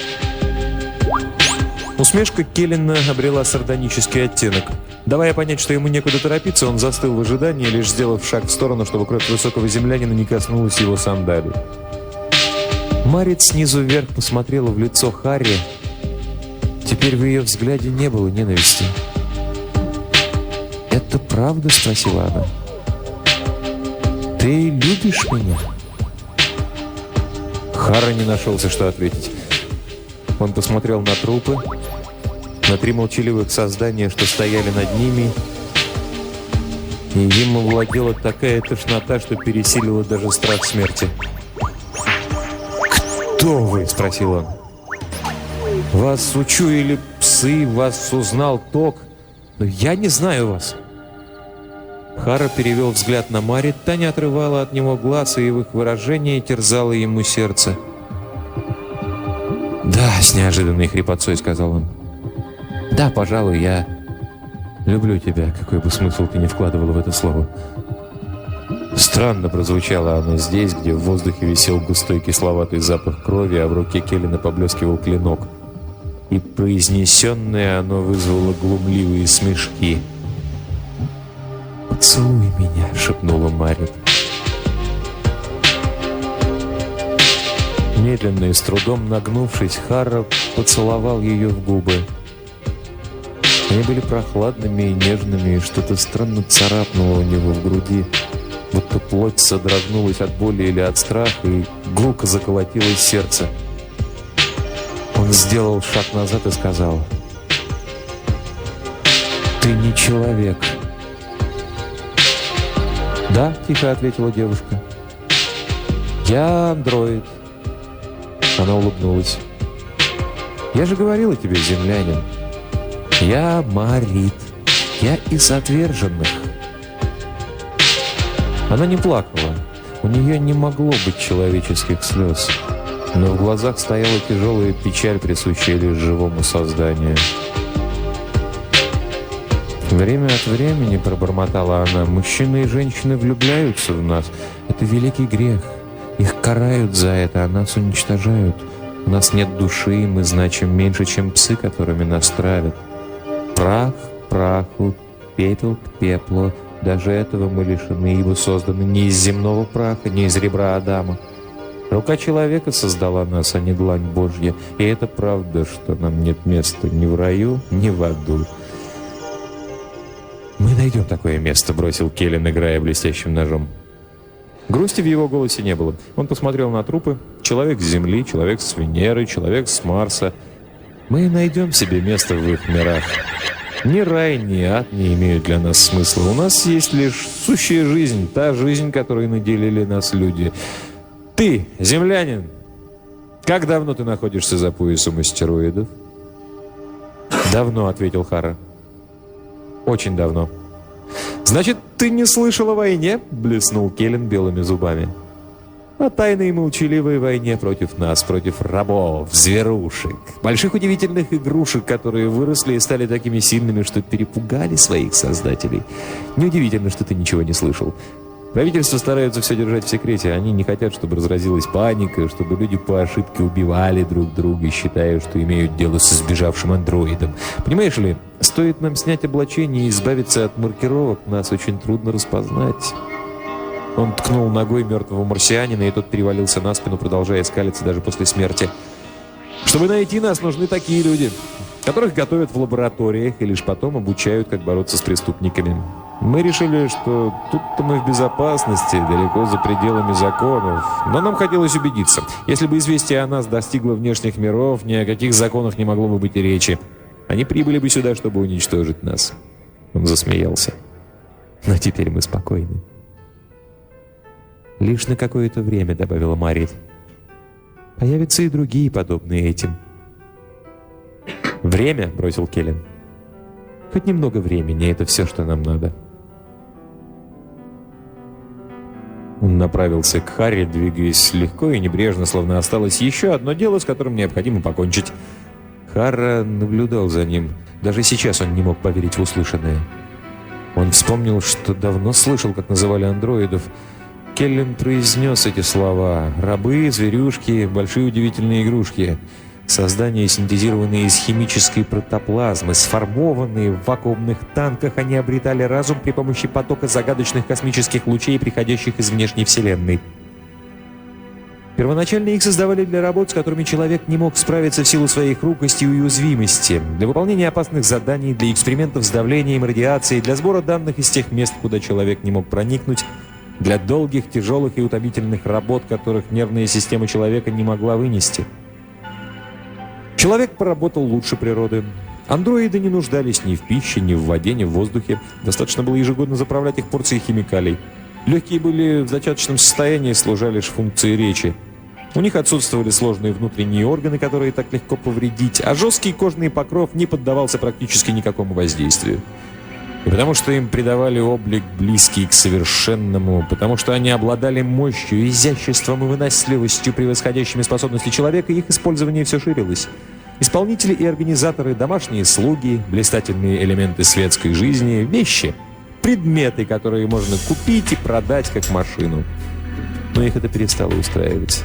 Усмешка Келлина обрела сардонический оттенок. Давая понять, что ему некуда торопиться, он застыл в ожидании, лишь сделав шаг в сторону, чтобы кровь высокого землянина не коснулась его сандалий. Маррит снизу вверх посмотрела в лицо Харри. Теперь в ее взгляде не было ненависти. «Это правда?» — спросила она. «Ты любишь меня?» Хара не нашелся, что ответить. Он посмотрел на трупы, на 3 молчаливых создания, что стояли над ними, и им овладела такая тошнота, что пересилила даже страх смерти. «Кто вы?» — спросил он. «Вас учуяли псы, вас узнал Ток, но я не знаю вас». Хара перевел взгляд на Марит, та не отрывала от него глаз, и в их выражении терзало ему сердце. «Да», — с неожиданной хрипотцой сказал он. «Да, пожалуй, я люблю тебя, какой бы смысл ты ни вкладывала в это слово». Странно прозвучало оно здесь, где в воздухе висел густой кисловатый запах крови, а в руке Келлина поблескивал клинок. И произнесенное оно вызвало глумливые смешки. «Поцелуй меня», — шепнула Марит. Медленно и с трудом нагнувшись, Хара поцеловал ее в губы. Они были прохладными и нежными, и что-то странно царапнуло у него в груди, будто плоть содрогнулась от боли или от страха, и гулко заколотилось сердце. Он сделал шаг назад и сказал: «Ты не человек». «Да», — тихо ответила девушка. «Я андроид». Она улыбнулась. «Я же говорила тебе, землянин. Я Марит. Я из отверженных». Она не плакала. У нее не могло быть человеческих слез. Но в глазах стояла тяжелая печаль, присущая лишь живому созданию. «Время от времени, — пробормотала она, — мужчины и женщины влюбляются в нас. Это великий грех. Их карают за это, а нас уничтожают. У нас нет души, и мы значим меньше, чем псы, которыми нас травят. Прах к праху, пепел к пеплу. Даже этого мы лишены, ибо созданы не из земного праха, не из ребра Адама. Рука человека создала нас, а не длань Божья. И это правда, что нам нет места ни в раю, ни в аду». «Мы найдем такое место», — бросил Келлин, играя блестящим ножом. Грусти в его голосе не было. Он посмотрел на трупы. Человек с Земли, человек с Венеры, человек с Марса. «Мы найдем себе место в их мирах. Ни рай, ни ад не имеют для нас смысла. У нас есть лишь сущая жизнь, та жизнь, которой наделили нас люди. Ты, землянин, как давно ты находишься за поясом астероидов?» «Давно», — ответил Хара. «Очень давно». «Значит, ты не слышал о войне?» — блеснул Келлин белыми зубами. «О тайной и молчаливой войне против нас, против рабов, зверушек, больших удивительных игрушек, которые выросли и стали такими сильными, что перепугали своих создателей. Неудивительно, что ты ничего не слышал. Правительства стараются все держать в секрете. Они не хотят, чтобы разразилась паника, чтобы люди по ошибке убивали друг друга, считая, что имеют дело с сбежавшим андроидом. Понимаешь ли, стоит нам снять облачение и избавиться от маркировок, нас очень трудно распознать». Он ткнул ногой мертвого марсианина, и тот перевалился на спину, продолжая скалиться даже после смерти. «Чтобы найти нас, нужны такие люди, которых готовят в лабораториях и лишь потом обучают, как бороться с преступниками. Мы решили, что тут-то мы в безопасности, далеко за пределами законов. Но нам хотелось убедиться. Если бы известие о нас достигло внешних миров, ни о каких законах не могло бы быть и речи. Они прибыли бы сюда, чтобы уничтожить нас». Он засмеялся. «Но теперь мы спокойны». «Лишь на какое-то время», — добавила Марит. «Появятся и другие, подобные этим». «Время», — бросил Келлин. «Хоть немного времени, это все, что нам надо». Он направился к Харри, двигаясь легко и небрежно, словно осталось еще одно дело, с которым необходимо покончить. Харра наблюдал за ним. Даже сейчас он не мог поверить в услышанное. Он вспомнил, что давно слышал, как называли андроидов. Келлин произнес эти слова: «Рабы, зверюшки, большие удивительные игрушки». Создания, синтезированные из химической протоплазмы, сформованные в вакуумных танках, они обретали разум при помощи потока загадочных космических лучей, приходящих из внешней Вселенной. Первоначально их создавали для работ, с которыми человек не мог справиться в силу своей хрупкости и уязвимости, для выполнения опасных заданий, для экспериментов с давлением, радиацией, для сбора данных из тех мест, куда человек не мог проникнуть, для долгих, тяжелых и утомительных работ, которых нервная система человека не могла вынести. Человек поработал лучше природы. Андроиды не нуждались ни в пище, ни в воде, ни в воздухе. Достаточно было ежегодно заправлять их порцией химикалий. Легкие были в зачаточном состоянии, служа лишь функции речи. У них отсутствовали сложные внутренние органы, которые так легко повредить, а жесткий кожный покров не поддавался практически никакому воздействию. И потому что им придавали облик, близкий к совершенному, потому что они обладали мощью, изяществом и выносливостью, превосходящими способности человека, их использование все ширилось. Исполнители и организаторы, домашние слуги, блистательные элементы светской жизни, вещи, предметы, которые можно купить и продать как машину. Но их это перестало устраивать.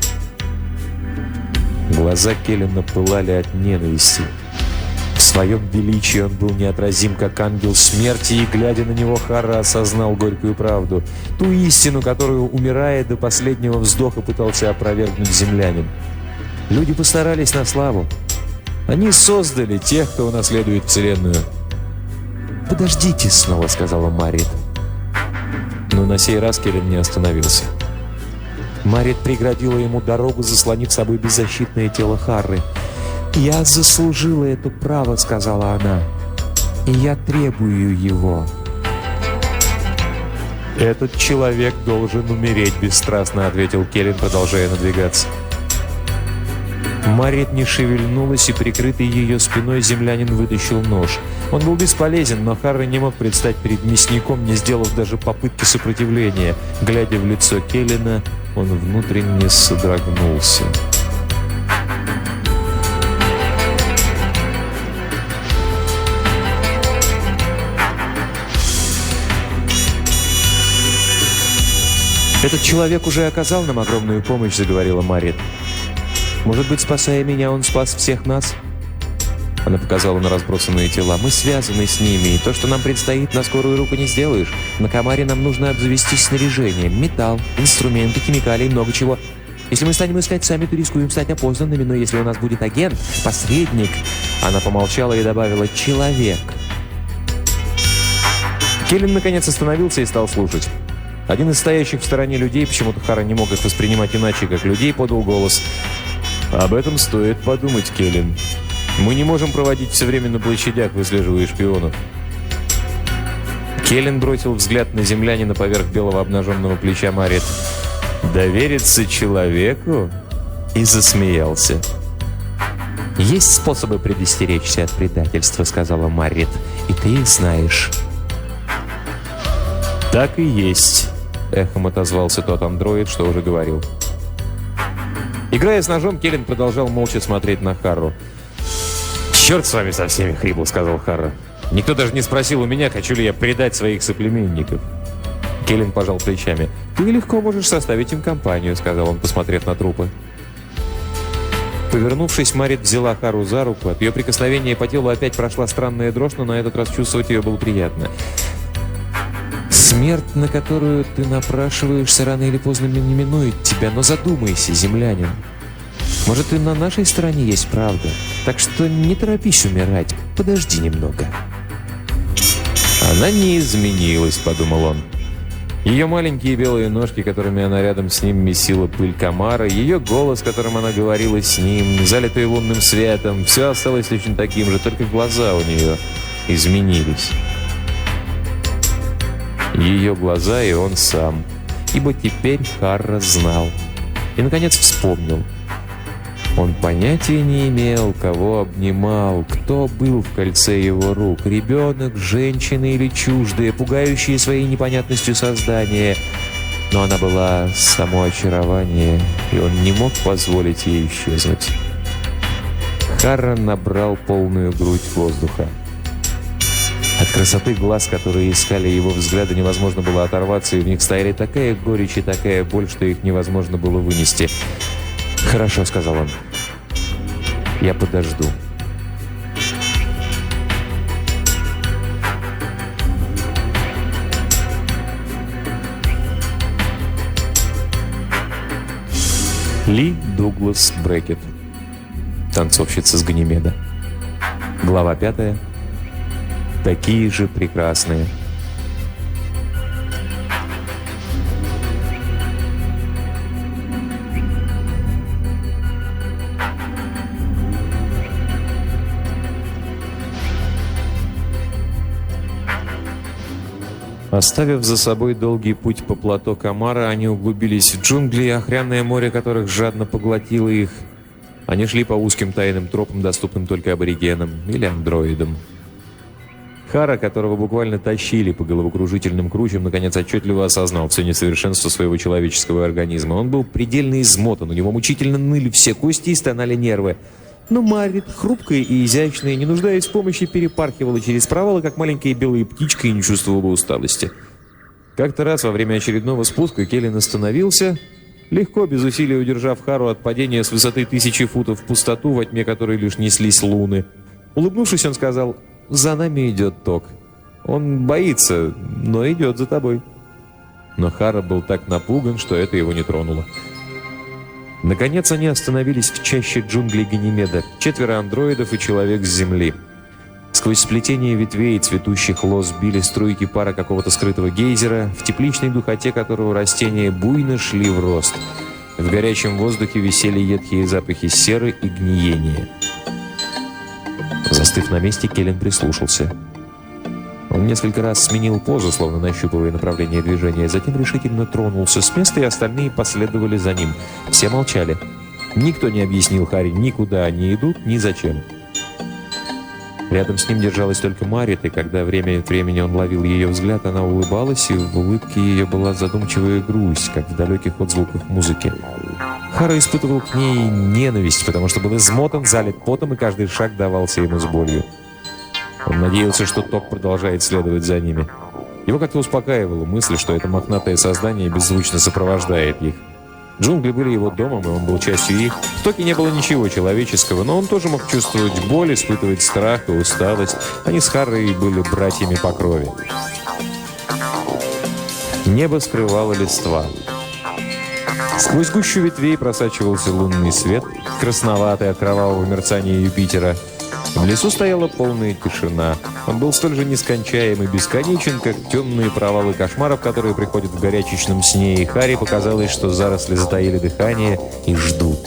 Глаза Келлена пылали от ненависти. В своем величии он был неотразим, как ангел смерти, и, глядя на него, Харра осознал горькую правду. Ту истину, которую, умирая до последнего вздоха, пытался опровергнуть землянин. Люди постарались на славу. Они создали тех, кто унаследует Вселенную. «Подождите», — снова сказала Марит. Но на сей раз Келлен не остановился. Марит преградила ему дорогу, заслонив собой беззащитное тело Харры. «Я заслужила это право», — сказала она, — «и я требую его». «Этот человек должен умереть», — бесстрастно ответил Келлен, продолжая надвигаться. Марит не шевельнулась, и, прикрытый ее спиной, землянин вытащил нож. Он был бесполезен, но Харра не мог предстать перед мясником, не сделав даже попытки сопротивления. Глядя в лицо Келлена, он внутренне содрогнулся. «Этот человек уже оказал нам огромную помощь», — заговорила Марит. «Может быть, спасая меня, он спас всех нас?» Она показала на разбросанные тела. «Мы связаны с ними, и то, что нам предстоит, на скорую руку не сделаешь. На Камаре нам нужно обзавестись снаряжением. Металл, инструменты, химикалии, много чего. Если мы станем искать сами, то рискуем стать опознанными, но если у нас будет агент, посредник...» Она помолчала и добавила: «человек». Келлен наконец остановился и стал слушать. Один из стоящих в стороне людей, почему-то Харра не мог их воспринимать иначе, как людей, подал голос: «Об этом стоит подумать, Келлен. Мы не можем проводить все время на площадях, выслеживая шпионов». Келлен бросил взгляд на землянина поверх белого обнаженного плеча Марит. «Довериться человеку?» И засмеялся. «Есть способы предостеречься от предательства», — сказала Марит, — «и ты их знаешь». «Так и есть», — эхом отозвался тот андроид, что уже говорил. Играя с ножом, Келлен продолжал молча смотреть на Харру. «Черт с вами со всеми», — хрипло сказал Харра. «Никто даже не спросил у меня, хочу ли я предать своих соплеменников». Келлен пожал плечами. «Ты легко можешь составить им компанию», — сказал он, посмотрев на трупы. Повернувшись, Марит взяла Харру за руку. От ее прикосновения по телу опять прошла странная дрожь, но на этот раз чувствовать ее было приятно. «Смерть, на которую ты напрашиваешься, рано или поздно не минует тебя, но задумайся, землянин. Может, и на нашей стороне есть правда, так что не торопись умирать, подожди немного». «Она не изменилась», — подумал он. Ее маленькие белые ножки, которыми она рядом с ним месила пыль комара, ее голос, которым она говорила с ним, залитый лунным светом, все осталось точно таким же, только глаза у нее изменились. Ее глаза и он сам, ибо теперь Харра знал. И, наконец, вспомнил. Он понятия не имел, кого обнимал, кто был в кольце его рук. Ребенок, женщина или чуждые, пугающие своей непонятностью создания. Но она была само очарование, и он не мог позволить ей исчезнуть. Харра набрал полную грудь воздуха. От красоты глаз, которые искали его взгляда, невозможно было оторваться, и в них стояли такая горечь и такая боль, что их невозможно было вынести. «Хорошо», — сказал он. «Я подожду». Ли Дуглас Брекет. Танцовщица с Ганимеда. Глава 5. Такие же прекрасные. Оставив за собой долгий путь по плато Камара, они углубились в джунгли, охряное море которых жадно поглотило их. Они шли по узким тайным тропам, доступным только аборигенам или андроидам. Хара, которого буквально тащили по головокружительным кручам, наконец отчетливо осознал все несовершенство своего человеческого организма. Он был предельно измотан, у него мучительно ныли все кости и стонали нервы. Но Маррит, хрупкая и изящная, не нуждаясь в помощи, перепархивала через провалы, как маленькая белая птичка, и не чувствовала усталости. Как-то раз во время очередного спуска Келлен остановился, легко, без усилий удержав Хару от падения с высоты 1000 футов в пустоту, во тьме которой лишь неслись луны. Улыбнувшись, он сказал: «За нами идет Ток. Он боится, но идет за тобой». Но Хара был так напуган, что это его не тронуло. Наконец они остановились в чаще джунглей Ганимеда. 4 андроидов и человек с Земли. Сквозь сплетение ветвей и цветущих лоз били струйки пара какого-то скрытого гейзера, в тепличной духоте которого растения буйно шли в рост. В горячем воздухе висели едкие запахи серы и гниения. Застыв на месте, Келлен прислушался. Он несколько раз сменил позу, словно нащупывая направление движения, затем решительно тронулся с места, и остальные последовали за ним. Все молчали. Никто не объяснил Харе ни куда они идут, ни зачем. Рядом с ним держалась только Маррит, и когда время от времени он ловил ее взгляд, она улыбалась, и в улыбке ее была задумчивая грусть, как в далеких отзвуках музыки. Хара испытывал к ней ненависть, потому что был измотан, залит потом, и каждый шаг давался ему с болью. Он надеялся, что Ток продолжает следовать за ними. Его как-то успокаивала мысль, что это мохнатое создание беззвучно сопровождает их. Джунгли были его домом, и он был частью их. В Токе не было ничего человеческого, но он тоже мог чувствовать боль, испытывать страх и усталость. Они с Харой были братьями по крови. Небо скрывало листва. Сквозь гущу ветвей просачивался лунный свет, красноватый от кровавого мерцания Юпитера. В лесу стояла полная тишина. Он был столь же нескончаем и бесконечен, как темные провалы кошмаров, которые приходят в горячечном сне, и Харе показалось, что заросли затаили дыхание и ждут.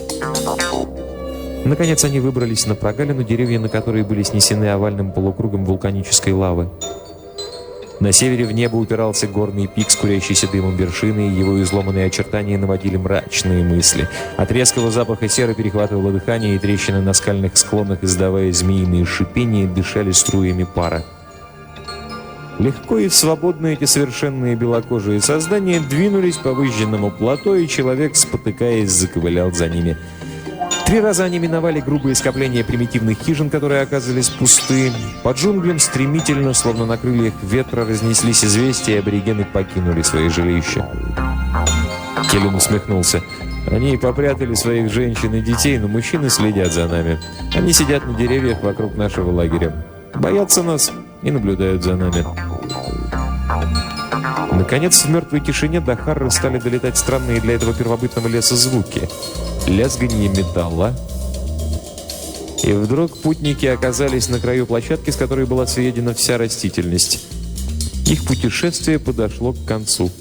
Наконец они выбрались на прогалину, деревья на которые были снесены овальным полукругом вулканической лавы. На севере в небо упирался горный пик с курящейся дымом вершины, и его изломанные очертания наводили мрачные мысли. От резкого запаха серы перехватывало дыхание, и трещины на скальных склонах, издавая змеиные шипения, дышали струями пара. Легко и свободно эти совершенные белокожие создания двинулись по выжженному плато, и человек, спотыкаясь, заковылял за ними. 3 раза они миновали грубые скопления примитивных хижин, которые оказались пусты. По джунглям стремительно, словно на крыльях ветра, разнеслись известия, и аборигены покинули свои жилища. Келлен усмехнулся. Они попрятали своих женщин и детей, но мужчины следят за нами. Они сидят на деревьях вокруг нашего лагеря. Боятся нас и наблюдают за нами. Наконец, в мертвой тишине до Харры стали долетать странные для этого первобытного леса звуки. Лязганье металла. И вдруг путники оказались на краю площадки, с которой была съедена вся растительность. Их путешествие подошло к концу.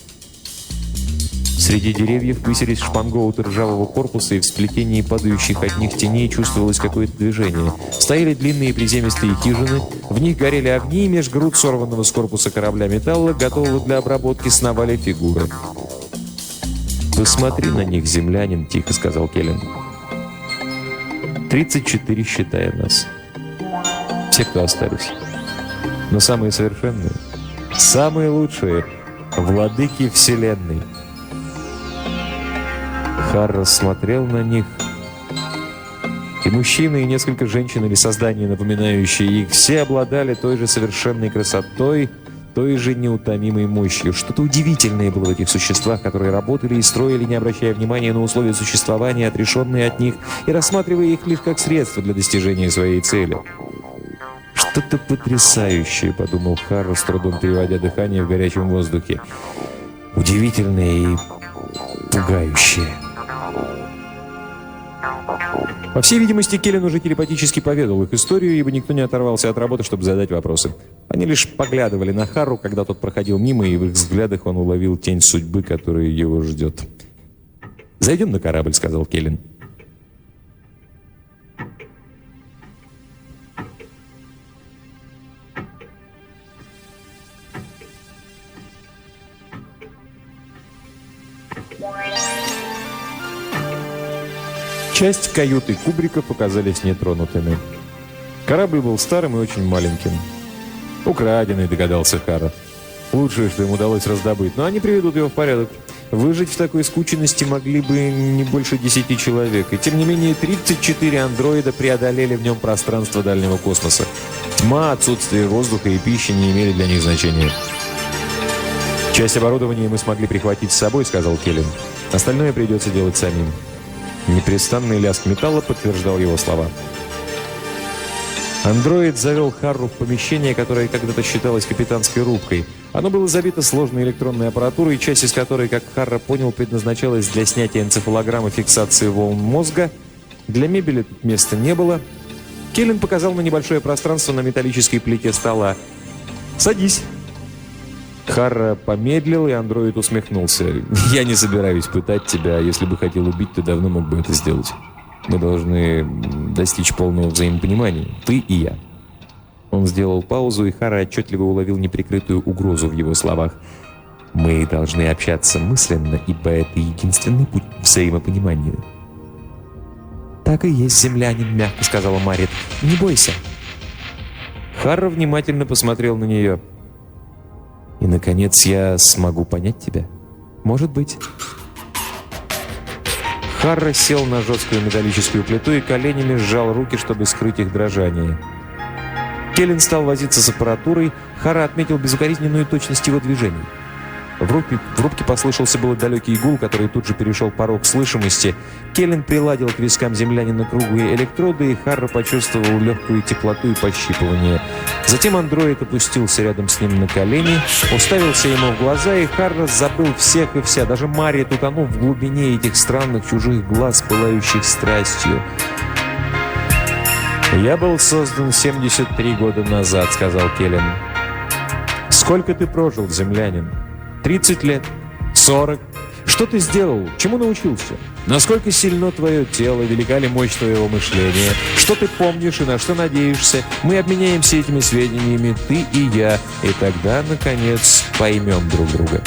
Среди деревьев высились шпангоуты ржавого корпуса, и в сплетении падающих от них теней чувствовалось какое-то движение. Стояли длинные приземистые хижины, в них горели огни, и меж груд сорванного с корпуса корабля металла, готового для обработки, сновали фигуры. «Посмотри на них, землянин», — тихо сказал Келлен. 34, считая нас. Все, кто остались. Но самые совершенные, самые лучшие, владыки Вселенной. Харра смотрел на них, и мужчины, и несколько женщин или создания, напоминающие их, все обладали той же совершенной красотой, той же неутомимой мощью. Что-то удивительное было в этих существах, которые работали и строили, не обращая внимания на условия существования, отрешенные от них, и рассматривая их лишь как средство для достижения своей цели. «Что-то потрясающее», — подумал Харра, с трудом переводя дыхание в горячем воздухе. «Удивительное и пугающее». По всей видимости, Келлен уже телепатически поведал их историю, ибо никто не оторвался от работы, чтобы задать вопросы. Они лишь поглядывали на Харру, когда тот проходил мимо, и в их взглядах он уловил тень судьбы, которая его ждет. «Зайдем на корабль», — сказал Келлен. Часть каюты кубриков оказались нетронутыми. Корабль был старым и очень маленьким. Украденный, догадался Харра. Лучшее, что им удалось раздобыть, но они приведут его в порядок. Выжить в такой скученности могли бы не больше 10 человек, и тем не менее 34 андроида преодолели в нем пространство дальнего космоса. Тьма, отсутствие воздуха и пищи не имели для них значения. «Часть оборудования мы смогли прихватить с собой», — сказал Келлен. «Остальное придется делать самим». Непрестанный лязг металла подтверждал его слова. Андроид завел Харру в помещение, которое когда-то считалось капитанской рубкой. Оно было забито сложной электронной аппаратурой, часть из которой, как Харра понял, предназначалась для снятия энцефалограммы фиксации волн мозга. Для мебели тут места не было. Келлен показал на небольшое пространство на металлической плите стола. «Садись». Харра помедлил, и андроид усмехнулся. «Я не собираюсь пытать тебя. Если бы хотел убить, ты давно мог бы это сделать. Мы должны достичь полного взаимопонимания. Ты и я». Он сделал паузу, и Харра отчетливо уловил неприкрытую угрозу в его словах. «Мы должны общаться мысленно, ибо это единственный путь к взаимопониманию». «Так и есть, землянин», — мягко сказала Марит. «Не бойся». Харра внимательно посмотрел на нее. «И, наконец, я смогу понять тебя? Может быть». Харра сел на жесткую металлическую плиту и коленями сжал руки, чтобы скрыть их дрожание. Келлен стал возиться с аппаратурой. Харра отметил безукоризненную точность его движений. В рубке послышался было далекий гул, который тут же перешел порог слышимости. Келлен приладил к вискам землянина круглые электроды, и Харра почувствовал легкую теплоту и пощипывание. Затем андроид опустился рядом с ним на колени, уставился ему в глаза, и Харра забыл всех и вся, даже Марит, утонув в глубине этих странных чужих глаз, пылающих страстью. «Я был создан 73 года назад», — сказал Келлен. «Сколько ты прожил, землянин? 30 лет? 40? Что ты сделал? Чему научился? Насколько сильно твое тело, велика ли мощь твоего мышления? Что ты помнишь и на что надеешься? Мы обменяемся этими сведениями, ты и я, и тогда, наконец, поймем друг друга».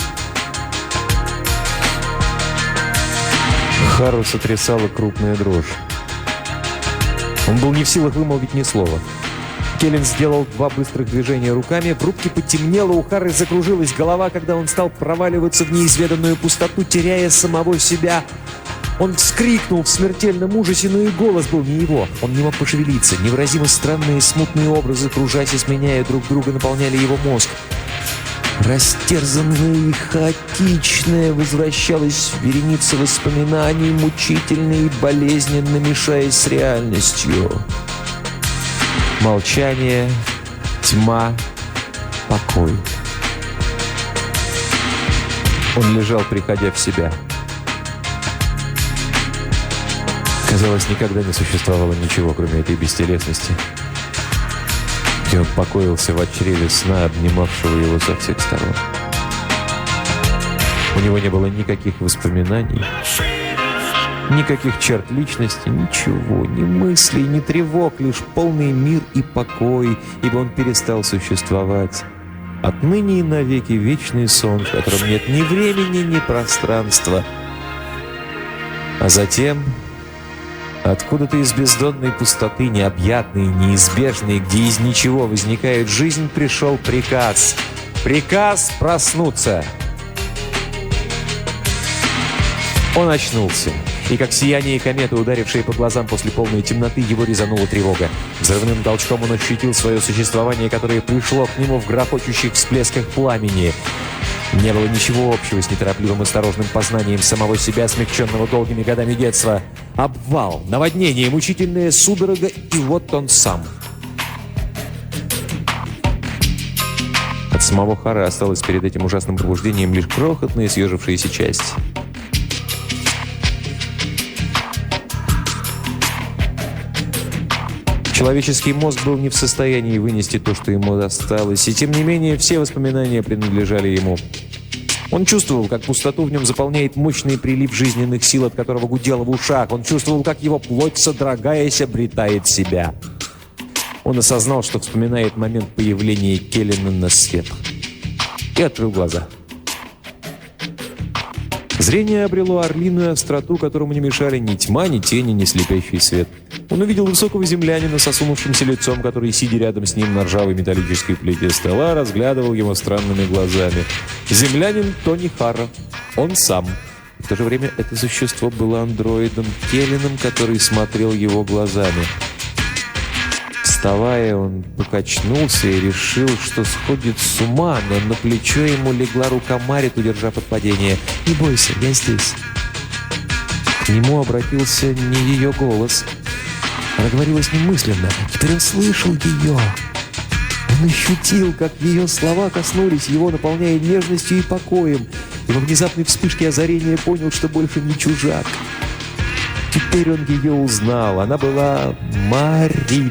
Харру сотрясала крупная дрожь. Он был не в силах вымолвить ни слова. Келлен сделал 2 быстрых движения руками, в рубке потемнело, у Харры закружилась голова, когда он стал проваливаться в неизведанную пустоту, теряя самого себя. Он вскрикнул в смертельном ужасе, но и голос был не его. Он не мог пошевелиться. Невыразимо странные смутные образы, кружась и сменяя друг друга, наполняли его мозг. Растерзанная и хаотичная возвращалась вереница воспоминаний, мучительно и болезненно мешаясь с реальностью. Молчание, тьма, покой. Он лежал, приходя в себя. Казалось, никогда не существовало ничего, кроме этой бестелесности. И он покоился в чреве сна, обнимавшего его со всех сторон. У него не было никаких воспоминаний, никаких черт личности, ничего, ни мыслей, ни тревог, лишь полный мир и покой, ибо он перестал существовать. Отныне и навеки вечный сон, в котором нет ни времени, ни пространства. А затем, откуда-то из бездонной пустоты, необъятной, неизбежной, где из ничего возникает жизнь, пришел приказ. Приказ проснуться. Он очнулся. И как сияние кометы, ударившей по глазам после полной темноты, его резанула тревога. Взрывным толчком он ощутил свое существование, которое пришло к нему в грохочущих всплесках пламени. Не было ничего общего с неторопливым осторожным познанием самого себя, смягченного долгими годами детства. Обвал, наводнение, мучительная судорога, и вот он сам. От самого Харры осталась перед этим ужасным пробуждением лишь крохотная съежившаяся часть. Человеческий мозг был не в состоянии вынести то, что ему досталось, и тем не менее все воспоминания принадлежали ему. Он чувствовал, как пустоту в нем заполняет мощный прилив жизненных сил, от которого гудело в ушах. Он чувствовал, как его плоть, содрогаясь, обретает себя. Он осознал, что вспоминает момент появления Келлена на свет. И открыл глаза. Зрение обрело орлиную остроту, которому не мешали ни тьма, ни тени, ни слепящий свет. Он увидел высокого землянина с осунувшимся лицом, который, сидя рядом с ним на ржавой металлической плите стола, разглядывал его странными глазами. Землянин Тони Харро. Он сам. В то же время это существо было андроидом Келленом, который смотрел его глазами. Вставая, он покачнулся и решил, что сходит с ума, но на плечо ему легла рука Марит, удержав от падения. «Не бойся, я здесь». К нему обратился не ее голос. Она говорила с ним мысленно. Теперь он слышал ее. Он ощутил, как ее слова коснулись его, наполняя нежностью и покоем. И во внезапной вспышке озарения понял, что больше не чужак. Теперь он ее узнал. Она была Марит.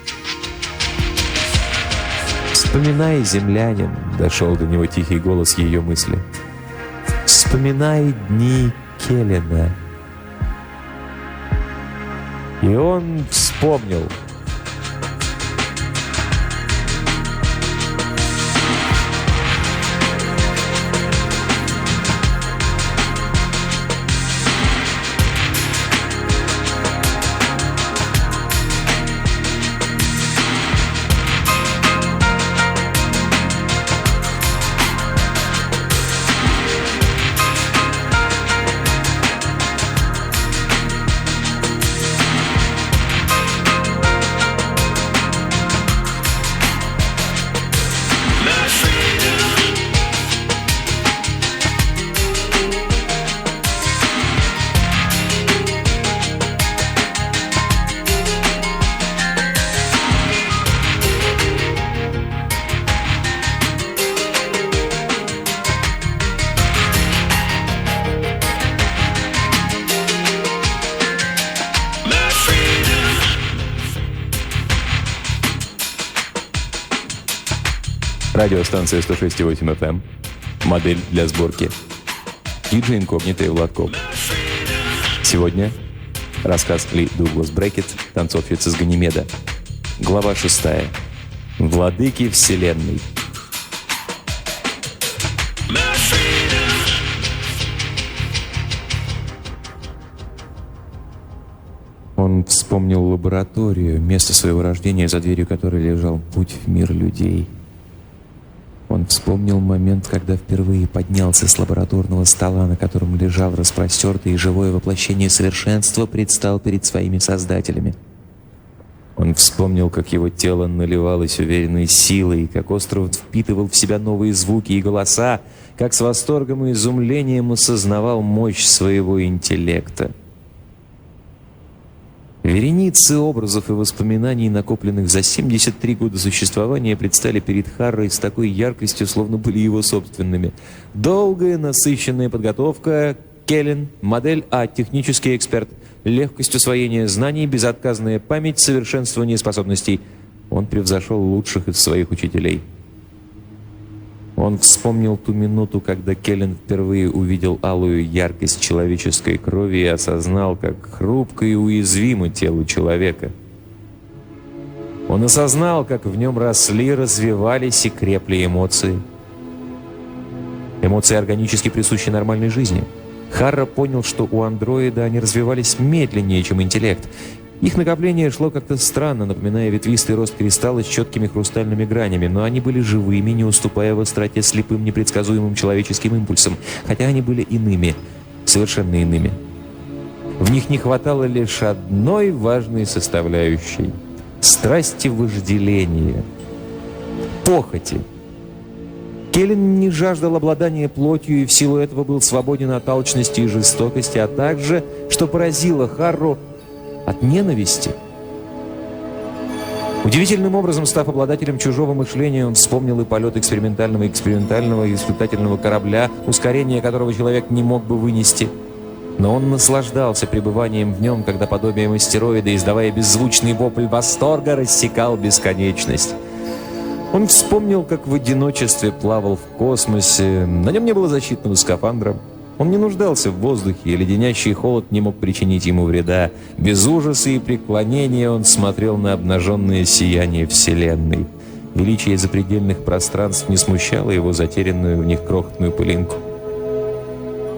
«Вспоминай, землянин», — дошел до него тихий голос ее мысли. «Вспоминай дни Келлена». И он вспомнил. Радиостанция 106,8 FM. Модель для сборки. Диджей Инкогнито и Владков. Сегодня рассказ Ли Дуглас Брекет «Танцовщица с Ганимеда». Глава 6. Владыки Вселенной. Он вспомнил лабораторию, место своего рождения, за дверью которой лежал путь в мир людей. Он вспомнил момент, когда впервые поднялся с лабораторного стола, на котором лежал распростертый и живое воплощение совершенства, предстал перед своими создателями. Он вспомнил, как его тело наливалось уверенной силой, как остров впитывал в себя новые звуки и голоса, как с восторгом и изумлением осознавал мощь своего интеллекта. Вереницы образов и воспоминаний, накопленных за 73 года существования, предстали перед Харрой с такой яркостью, словно были его собственными. Долгая, насыщенная подготовка, Келлен, модель А, технический эксперт, легкость усвоения знаний, безотказная память, совершенствование способностей. Он превзошел лучших из своих учителей. Он вспомнил ту минуту, когда Келлен впервые увидел алую яркость человеческой крови и осознал, как хрупко и уязвимо тело человека. Он осознал, как в нем росли, развивались и крепли эмоции. Эмоции органически присущи нормальной жизни. Харро понял, что у андроида они развивались медленнее, чем интеллект. Их накопление шло как-то странно, напоминая ветвистый рост кристалла с четкими хрустальными гранями, но они были живыми, не уступая в остроте слепым, непредсказуемым человеческим импульсам, хотя они были иными, совершенно иными. В них не хватало лишь одной важной составляющей — страсти вожделения, похоти. Келлен не жаждал обладания плотью и в силу этого был свободен от алчности и жестокости, а также, что поразило Харру, от ненависти. Удивительным образом, став обладателем чужого мышления, он вспомнил и полет экспериментального и испытательного корабля, ускорение которого человек не мог бы вынести. Но он наслаждался пребыванием в нем, когда подобием астероида, издавая беззвучный вопль восторга, рассекал бесконечность. Он вспомнил, как в одиночестве плавал в космосе. На нем не было защитного скафандра. Он не нуждался в воздухе, и леденящий холод не мог причинить ему вреда. Без ужаса и преклонения он смотрел на обнаженное сияние Вселенной. Величие запредельных пространств не смущало его затерянную в них крохотную пылинку.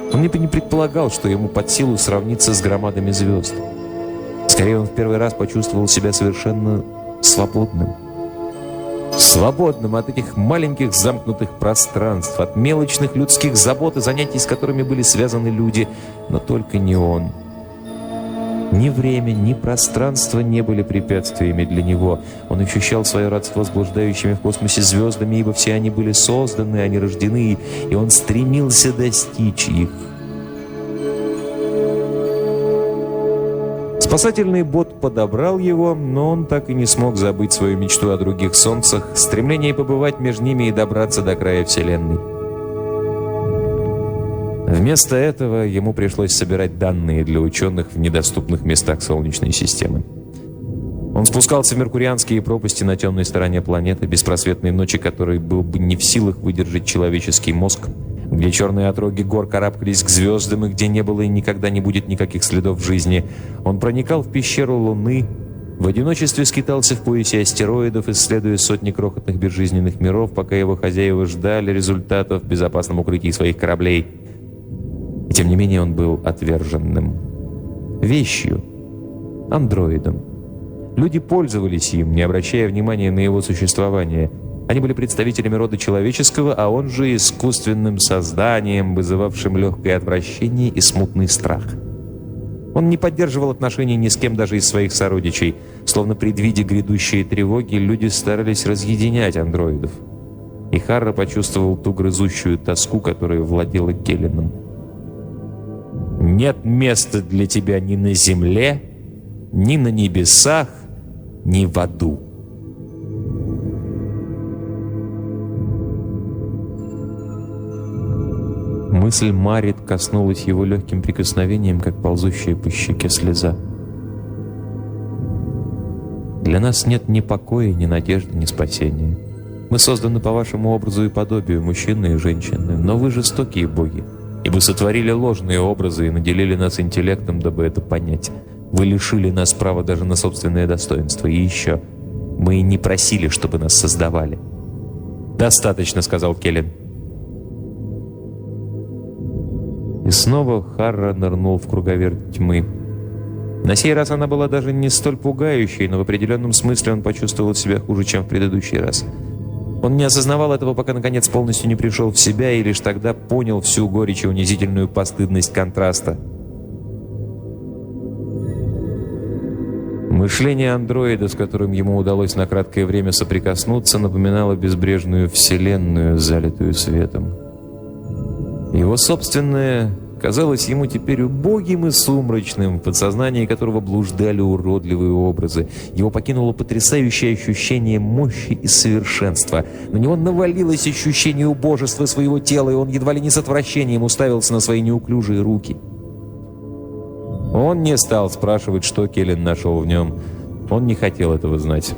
Он не предполагал, что ему под силу сравниться с громадами звезд. Скорее, он в первый раз почувствовал себя совершенно свободным. Свободным от этих маленьких замкнутых пространств, от мелочных людских забот и занятий, с которыми были связаны люди, но только не он. Ни время, ни пространство не были препятствиями для него. Он ощущал свое родство с блуждающими в космосе звездами, ибо все они были созданы, они рождены, и он стремился достичь их. Спасательный бот подобрал его, но он так и не смог забыть свою мечту о других солнцах, стремление побывать между ними и добраться до края Вселенной. Вместо этого ему пришлось собирать данные для ученых в недоступных местах Солнечной системы. Он спускался в меркурианские пропасти на темной стороне планеты, беспросветной ночи которой был бы не в силах выдержать человеческий мозг, где черные отроги гор карабкались к звездам и где не было и никогда не будет никаких следов жизни. Он проникал в пещеру Луны, в одиночестве скитался в поясе астероидов, исследуя сотни крохотных безжизненных миров, пока его хозяева ждали результатов в безопасном укрытии своих кораблей. И тем не менее он был отверженным. Вещью. Андроидом. Люди пользовались им, не обращая внимания на его существование. Они были представителями рода человеческого, а он же искусственным созданием, вызывавшим легкое отвращение и смутный страх. Он не поддерживал отношений ни с кем даже из своих сородичей. Словно предвидя грядущие тревоги, люди старались разъединять андроидов. И Харра почувствовал ту грызущую тоску, которая владела Келленом. «Нет места для тебя ни на земле, ни на небесах, ни в аду». Мысль Марит коснулась его легким прикосновением, как ползущая по щеке слеза. «Для нас нет ни покоя, ни надежды, ни спасения. Мы созданы по вашему образу и подобию, мужчины и женщины, но вы жестокие боги, ибо сотворили ложные образы и наделили нас интеллектом, дабы это понять. Вы лишили нас права даже на собственное достоинство. И еще, мы не просили, чтобы нас создавали». «Достаточно», — сказал Келлен. И снова Харра нырнул в круговерть тьмы. На сей раз она была даже не столь пугающей, но в определенном смысле он почувствовал себя хуже, чем в предыдущий раз. Он не осознавал этого, пока наконец полностью не пришел в себя, и лишь тогда понял всю горечь и унизительную постыдность контраста. Мышление андроида, с которым ему удалось на краткое время соприкоснуться, напоминало безбрежную вселенную, залитую светом. Его собственное казалось ему теперь убогим и сумрачным, в подсознании которого блуждали уродливые образы. Его покинуло потрясающее ощущение мощи и совершенства. На него навалилось ощущение убожества своего тела, и он едва ли не с отвращением уставился на свои неуклюжие руки. Он не стал спрашивать, что Келлен нашел в нем. Он не хотел этого знать.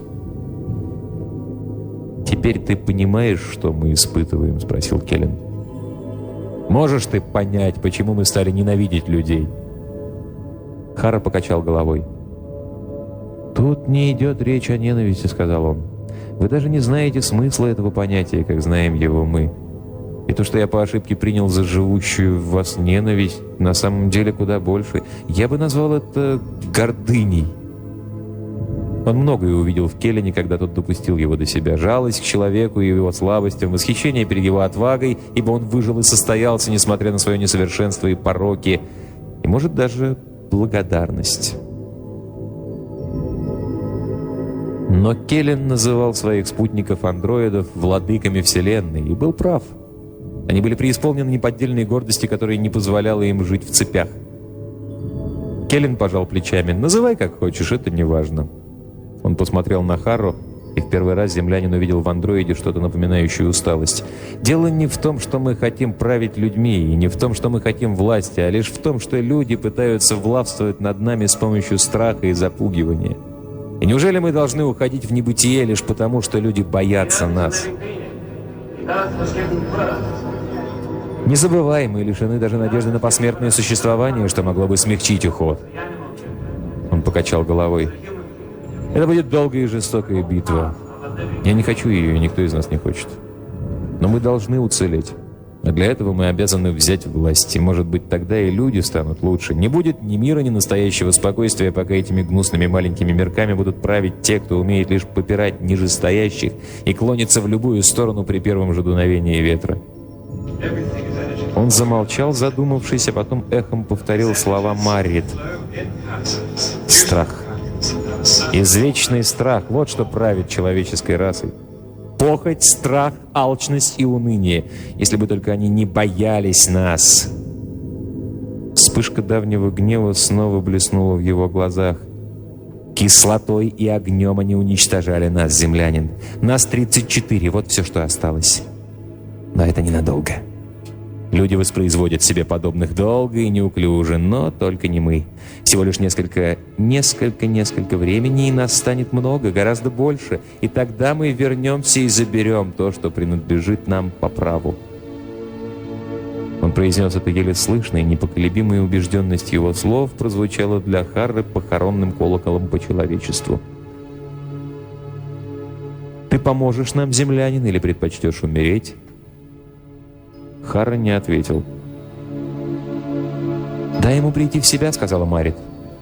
«Теперь ты понимаешь, что мы испытываем?» — спросил Келлен. «Можешь ты понять, почему мы стали ненавидеть людей?» Харра покачал головой. «Тут не идет речь о ненависти», — сказал он. «Вы даже не знаете смысла этого понятия, как знаем его мы. И то, что я по ошибке принял за живущую в вас ненависть, на самом деле куда больше. Я бы назвал это гордыней». Он многое увидел в Келлене, когда тот допустил его до себя. Жалость к человеку и его слабостям, восхищение перед его отвагой, ибо он выжил и состоялся, несмотря на свое несовершенство и пороки, и, может, даже благодарность. Но Келлен называл своих спутников-андроидов владыками Вселенной и был прав. Они были преисполнены неподдельной гордости, которая не позволяла им жить в цепях. Келлен пожал плечами. «Называй как хочешь, это не важно». Он посмотрел на Харру, и в первый раз землянин увидел в андроиде что-то напоминающее усталость. «Дело не в том, что мы хотим править людьми, и не в том, что мы хотим власти, а лишь в том, что люди пытаются властвовать над нами с помощью страха и запугивания. И неужели мы должны уходить в небытие лишь потому, что люди боятся нас? Не забывай, мы лишены даже надежды на посмертное существование, что могло бы смягчить уход». Он покачал головой. «Это будет долгая и жестокая битва. Я не хочу ее, и никто из нас не хочет. Но мы должны уцелеть. А для этого мы обязаны взять власть. И, может быть, тогда и люди станут лучше. Не будет ни мира, ни настоящего спокойствия, пока этими гнусными маленькими мирками будут править те, кто умеет лишь попирать нижестоящих и клонится в любую сторону при первом же дуновении ветра. Он замолчал, задумавшись, а потом эхом повторил слова Маррит. Страх. Извечный страх. Вот что правит человеческой расой. Похоть, страх, алчность и уныние. Если бы только они не боялись нас. Вспышка давнего гнева снова блеснула в его глазах. Кислотой и огнем они уничтожали нас, землянин. Нас 34, вот все, что осталось. Но это ненадолго. Люди воспроизводят себе подобных долго и неуклюже, но только не мы. Всего лишь несколько времени, и нас станет много, гораздо больше. И тогда мы вернемся и заберем то, что принадлежит нам по праву. Он произнес это еле слышно, и непоколебимая убежденность его слов прозвучала для Харры похоронным колоколом по человечеству. «Ты поможешь нам, землянин, или предпочтешь умереть?» Харра не ответил. «Дай ему прийти в себя», — сказала Маррит.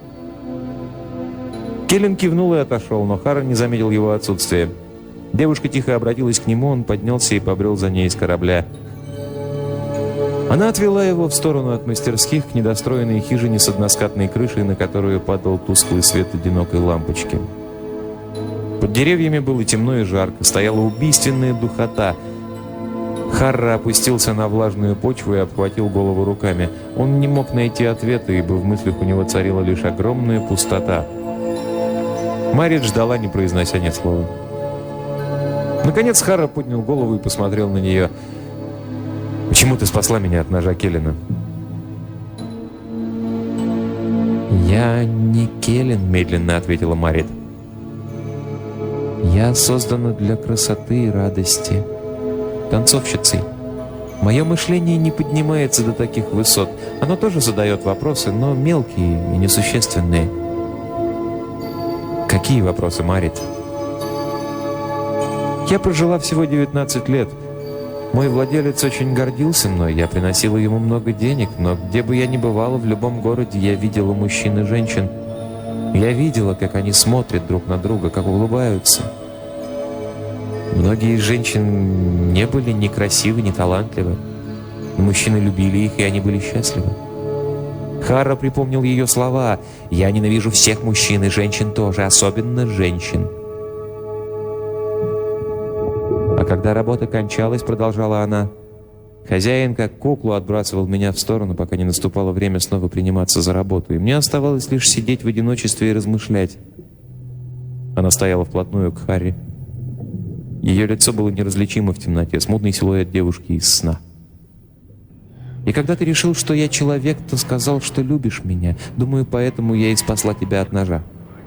Келлен кивнул и отошел, но Харра не заметил его отсутствия. Девушка тихо обратилась к нему, он поднялся и побрел за ней из корабля. Она отвела его в сторону от мастерских к недостроенной хижине с односкатной крышей, на которую падал тусклый свет одинокой лампочки. Под деревьями было темно и жарко, стояла убийственная духота. Харра опустился на влажную почву и обхватил голову руками. Он не мог найти ответа, ибо в мыслях у него царила лишь огромная пустота. Маррит ждала, не произнося ни слова. Наконец Харра поднял голову и посмотрел на нее. «Почему ты спасла меня от ножа Келлена?» «Я не Келлен», — медленно ответила Маррит. «Я создана для красоты и радости. Танцовщицей. Мое мышление не поднимается до таких высот. Оно тоже задает вопросы, но мелкие и несущественные». «Какие вопросы, Маррит?» «Я прожила всего 19 лет. Мой владелец очень гордился мной, я приносила ему много денег, но где бы я ни бывала, в любом городе я видела мужчин и женщин. Я видела, как они смотрят друг на друга, как улыбаются. Многие из женщин не были ни красивы, ни талантливы. Мужчины любили их, и они были счастливы. Харра припомнил ее слова: «Я ненавижу всех мужчин и женщин тоже, особенно женщин». А когда работа кончалась, продолжала она, хозяин как куклу отбрасывал меня в сторону, пока не наступало время снова приниматься за работу, и мне оставалось лишь сидеть в одиночестве и размышлять. Она стояла вплотную к Харре. Ее лицо было неразличимо в темноте, смутный силуэт девушки из сна. «И когда ты решил, что я человек, то сказал, что любишь меня. Думаю, поэтому я и спасла тебя от ножа».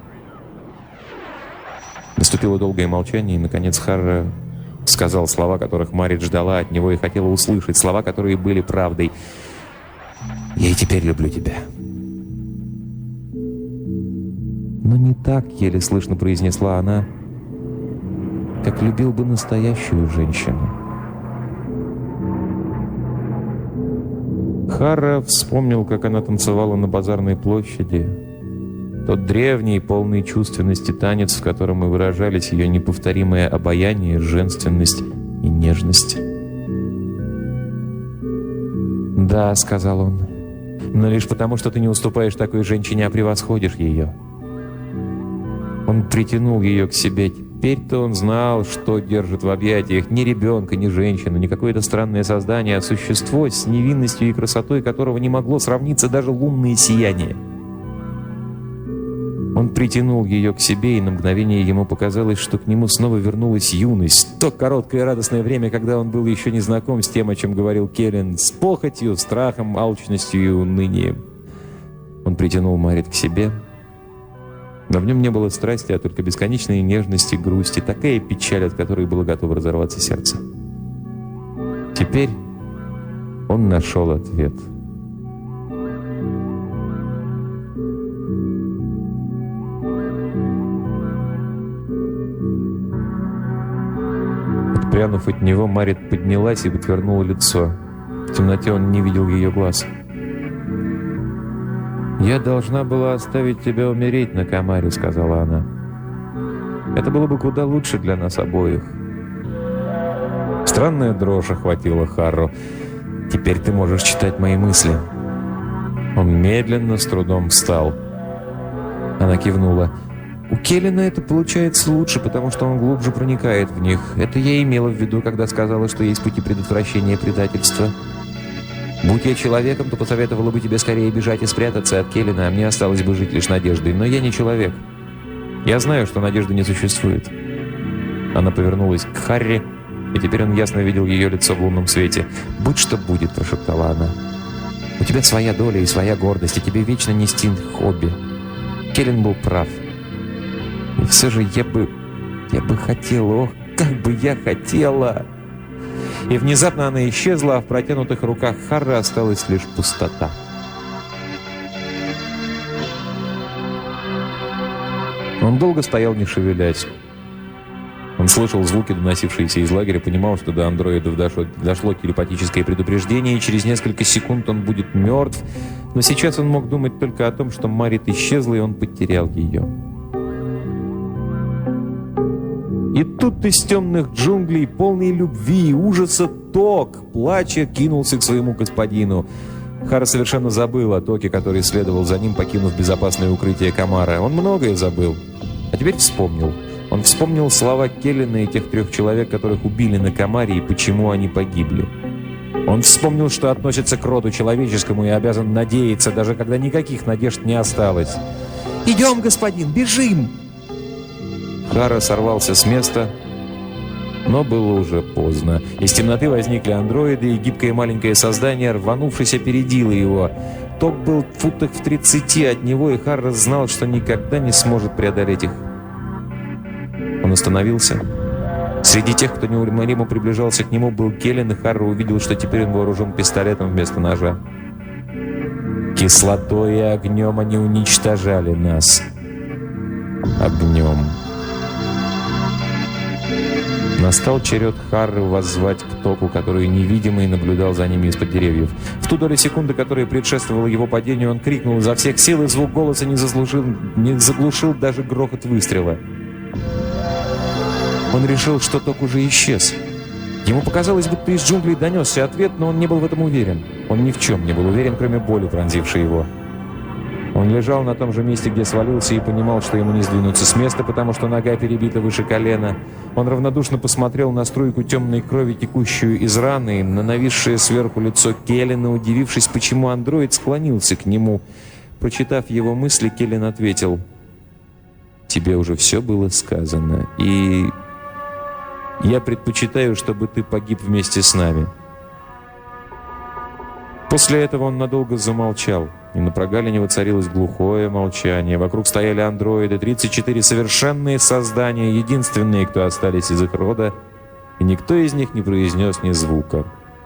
Наступило долгое молчание, и, наконец, Харра сказал слова, которых Маррит ждала от него и хотела услышать, слова, которые были правдой. «Я и теперь люблю тебя». «Но не так», — еле слышно произнесла она, — «как любил бы настоящую женщину». Харра вспомнил, как она танцевала на базарной площади. Тот древний, полный чувственности танец, в котором и выражались ее неповторимое обаяние, женственность и нежность. «Да», — сказал он, — «но лишь потому, что ты не уступаешь такой женщине, а превосходишь ее». Он притянул ее к себе. Теперь-то он знал, что держит в объятиях ни ребенка, ни женщину, ни какое-то странное создание, а существо, с невинностью и красотой которого не могло сравниться даже лунное сияние. Он притянул ее к себе, и на мгновение ему показалось, что к нему снова вернулась юность. То короткое радостное время, когда он был еще не знаком с тем, о чем говорил Келлен, с похотью, страхом, алчностью и унынием. Он притянул Маррит к себе, но в нем не было страсти, а только бесконечной нежности, грусти, такая печаль, от которой было готово разорваться сердце. Теперь он нашел ответ. Отпрянув от него, Маррит поднялась и отвернула лицо. В темноте он не видел ее глаз. «Я должна была оставить тебя умереть на Камаре», — сказала она. «Это было бы куда лучше для нас обоих». Странная дрожь охватила Харру. «Теперь ты можешь читать мои мысли». Он медленно, с трудом встал. Она кивнула. «У Келлина это получается лучше, потому что он глубже проникает в них. Это я имела в виду, когда сказала, что есть пути предотвращения предательства. Будь я человеком, то посоветовала бы тебе скорее бежать и спрятаться от Келлина, а мне осталось бы жить лишь надеждой. Но я не человек. Я знаю, что надежды не существует». Она повернулась к Харри, и теперь он ясно видел ее лицо в лунном свете. «Будь что будет», — прошептала она. «У тебя своя доля и своя гордость, и тебе вечно нести хобби. Келлин был прав. И все же я бы хотела, ох, как бы я хотела!» И внезапно она исчезла, а в протянутых руках Харры осталась лишь пустота. Он долго стоял, не шевелясь. Он слышал звуки, доносившиеся из лагеря, понимал, что до андроидов дошло телепатическое предупреждение, и через несколько секунд он будет мертв, но сейчас он мог думать только о том, что Марит исчезла, и он потерял ее. И тут из темных джунглей, полной любви и ужаса, Ток, плача, кинулся к своему господину. Харра совершенно забыл о Токе, который следовал за ним, покинув безопасное укрытие Камара. Он многое забыл, а теперь вспомнил. Он вспомнил слова Келлина и тех 3 человек, которых убили на Камаре, и почему они погибли. Он вспомнил, что относится к роду человеческому и обязан надеяться, даже когда никаких надежд не осталось. «Идем, господин, бежим!» Харра сорвался с места, но было уже поздно. Из темноты возникли андроиды, и гибкое маленькое создание, рванувшись, опередило его. Ток был в футах в 30 от него, и Харра знал, что никогда не сможет преодолеть их. Он остановился. Среди тех, кто неумолимо приближался к нему, был Келлин, и Харра увидел, что теперь он вооружен пистолетом вместо ножа. Кислотой и огнем они уничтожали нас. Огнем. Настал черед Харры воззвать к Току, который невидимый наблюдал за ними из-под деревьев. В ту долю секунды, которая предшествовала его падению, он крикнул изо всех сил, и звук голоса не заглушил даже грохот выстрела. Он решил, что Ток уже исчез. Ему показалось, будто из джунглей донесся ответ, но он не был в этом уверен. Он ни в чем не был уверен, кроме боли, пронзившей его. Он лежал на том же месте, где свалился, и понимал, что ему не сдвинуться с места, потому что нога перебита выше колена. Он равнодушно посмотрел на струйку темной крови, текущую из раны, на нависшее сверху лицо Келлина, удивившись, почему андроид склонился к нему. Прочитав его мысли, Келлин ответил: «Тебе уже все было сказано, и я предпочитаю, чтобы ты погиб вместе с нами». После этого он надолго замолчал, и на прогалине воцарилось глухое молчание. Вокруг стояли андроиды, 34 совершенные создания, единственные, кто остались из их рода, и никто из них не произнес ни звука.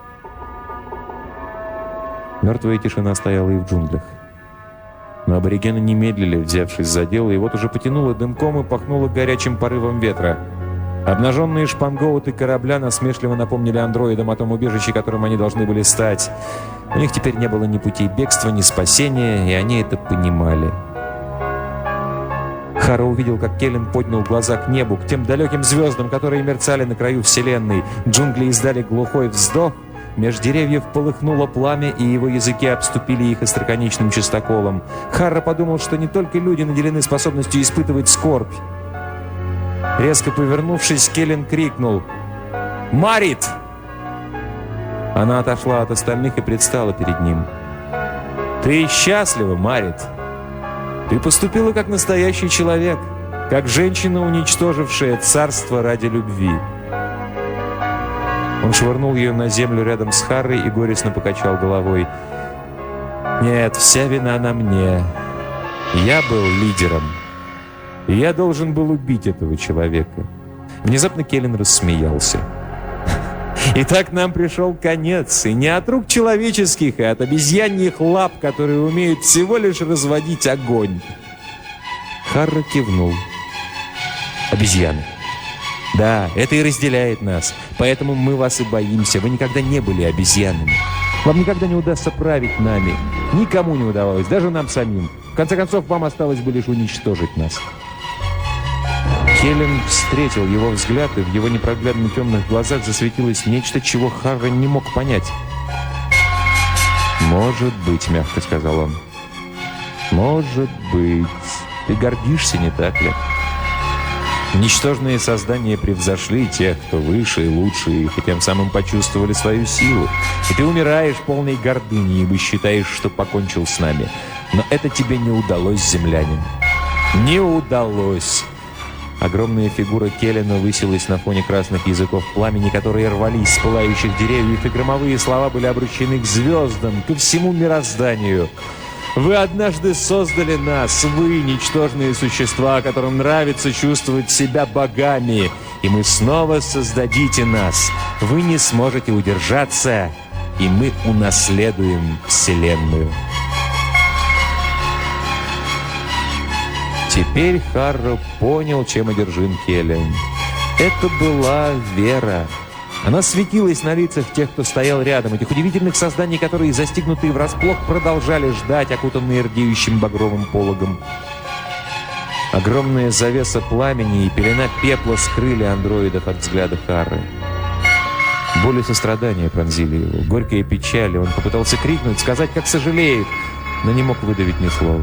Мертвая тишина стояла и в джунглях. Но аборигены не медлили, взявшись за дело, и вот уже потянуло дымком и пахнуло горячим порывом ветра. Обнаженные шпангоуты корабля насмешливо напомнили андроидам о том убежище, которым они должны были стать. У них теперь не было ни путей бегства, ни спасения, и они это понимали. Харра увидел, как Келлин поднял глаза к небу, к тем далеким звездам, которые мерцали на краю Вселенной. Джунгли издали глухой вздох, меж деревьев полыхнуло пламя, и его языки обступили их остроконечным чистоколом. Харра подумал, что не только люди наделены способностью испытывать скорбь. Резко повернувшись, Келлин крикнул: «Марит!» Она отошла от остальных и предстала перед ним. «Ты счастлива, Марит. Ты поступила как настоящий человек, как женщина, уничтожившая царство ради любви». Он швырнул ее на землю рядом с Харрой и горестно покачал головой. «Нет, вся вина на мне. Я был лидером. И я должен был убить этого человека». Внезапно Келлин рассмеялся. «Итак, нам пришел конец, и не от рук человеческих, а от обезьяньих лап, которые умеют всего лишь разводить огонь». Харра кивнул. «Обезьяны. Да, это и разделяет нас, поэтому мы вас и боимся. Вы никогда не были обезьянами. Вам никогда не удастся править нами. Никому не удавалось, даже нам самим. В конце концов, вам осталось бы лишь уничтожить нас». Келлен встретил его взгляд, и в его непроглядно темных глазах засветилось нечто, чего Харра не мог понять. «Может быть», — мягко сказал он. «Может быть. Ты гордишься, не так ли? Ничтожные создания превзошли тех, кто выше и лучше их, и тем самым почувствовали свою силу. И ты умираешь полной гордыни, ибо считаешь, что покончил с нами. Но это тебе не удалось, землянин. Не удалось!» Огромная фигура Келлена высилась на фоне красных языков пламени, которые рвались с пылающих деревьев, и громовые слова были обращены к звездам, ко всему мирозданию. «Вы однажды создали нас, вы, ничтожные существа, которым нравится чувствовать себя богами, и мы снова создадите нас. Вы не сможете удержаться, и мы унаследуем Вселенную». Теперь Харро понял, чем одержим Келлен. Это была вера. Она светилась на лицах тех, кто стоял рядом, этих удивительных созданий, которые, застигнутые врасплох, продолжали ждать, окутанные рдеющим багровым пологом. Огромная завеса пламени и пелена пепла скрыли андроидов от взгляда Харры. Боль и сострадание пронзили его, горькая печаль. Он попытался крикнуть, сказать, как сожалеет, но не мог выдавить ни слова.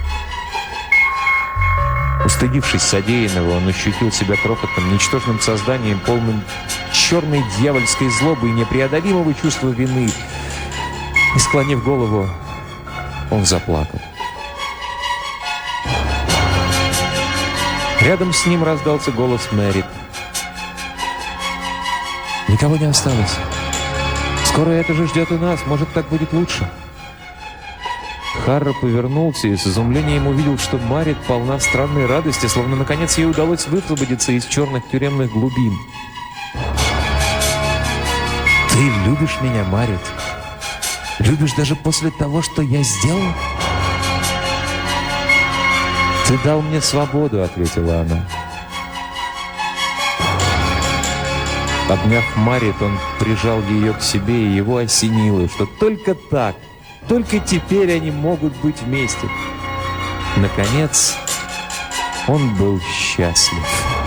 Устыдившись содеянного, он ощутил себя крохотным, ничтожным созданием, полным черной дьявольской злобы и непреодолимого чувства вины. И, склонив голову, он заплакал. Рядом с ним раздался голос Мэрит. «Никого не осталось. Скоро это же ждет и нас. Может, так будет лучше». Харро повернулся и с изумлением увидел, что Марит полна странной радости, словно наконец ей удалось высвободиться из черных тюремных глубин. «Ты любишь меня, Марит? Любишь даже после того, что я сделал?» «Ты дал мне свободу», — ответила она. Обняв Марит, он прижал ее к себе, и его осенило, что только так, только теперь они могут быть вместе. Наконец, он был счастлив.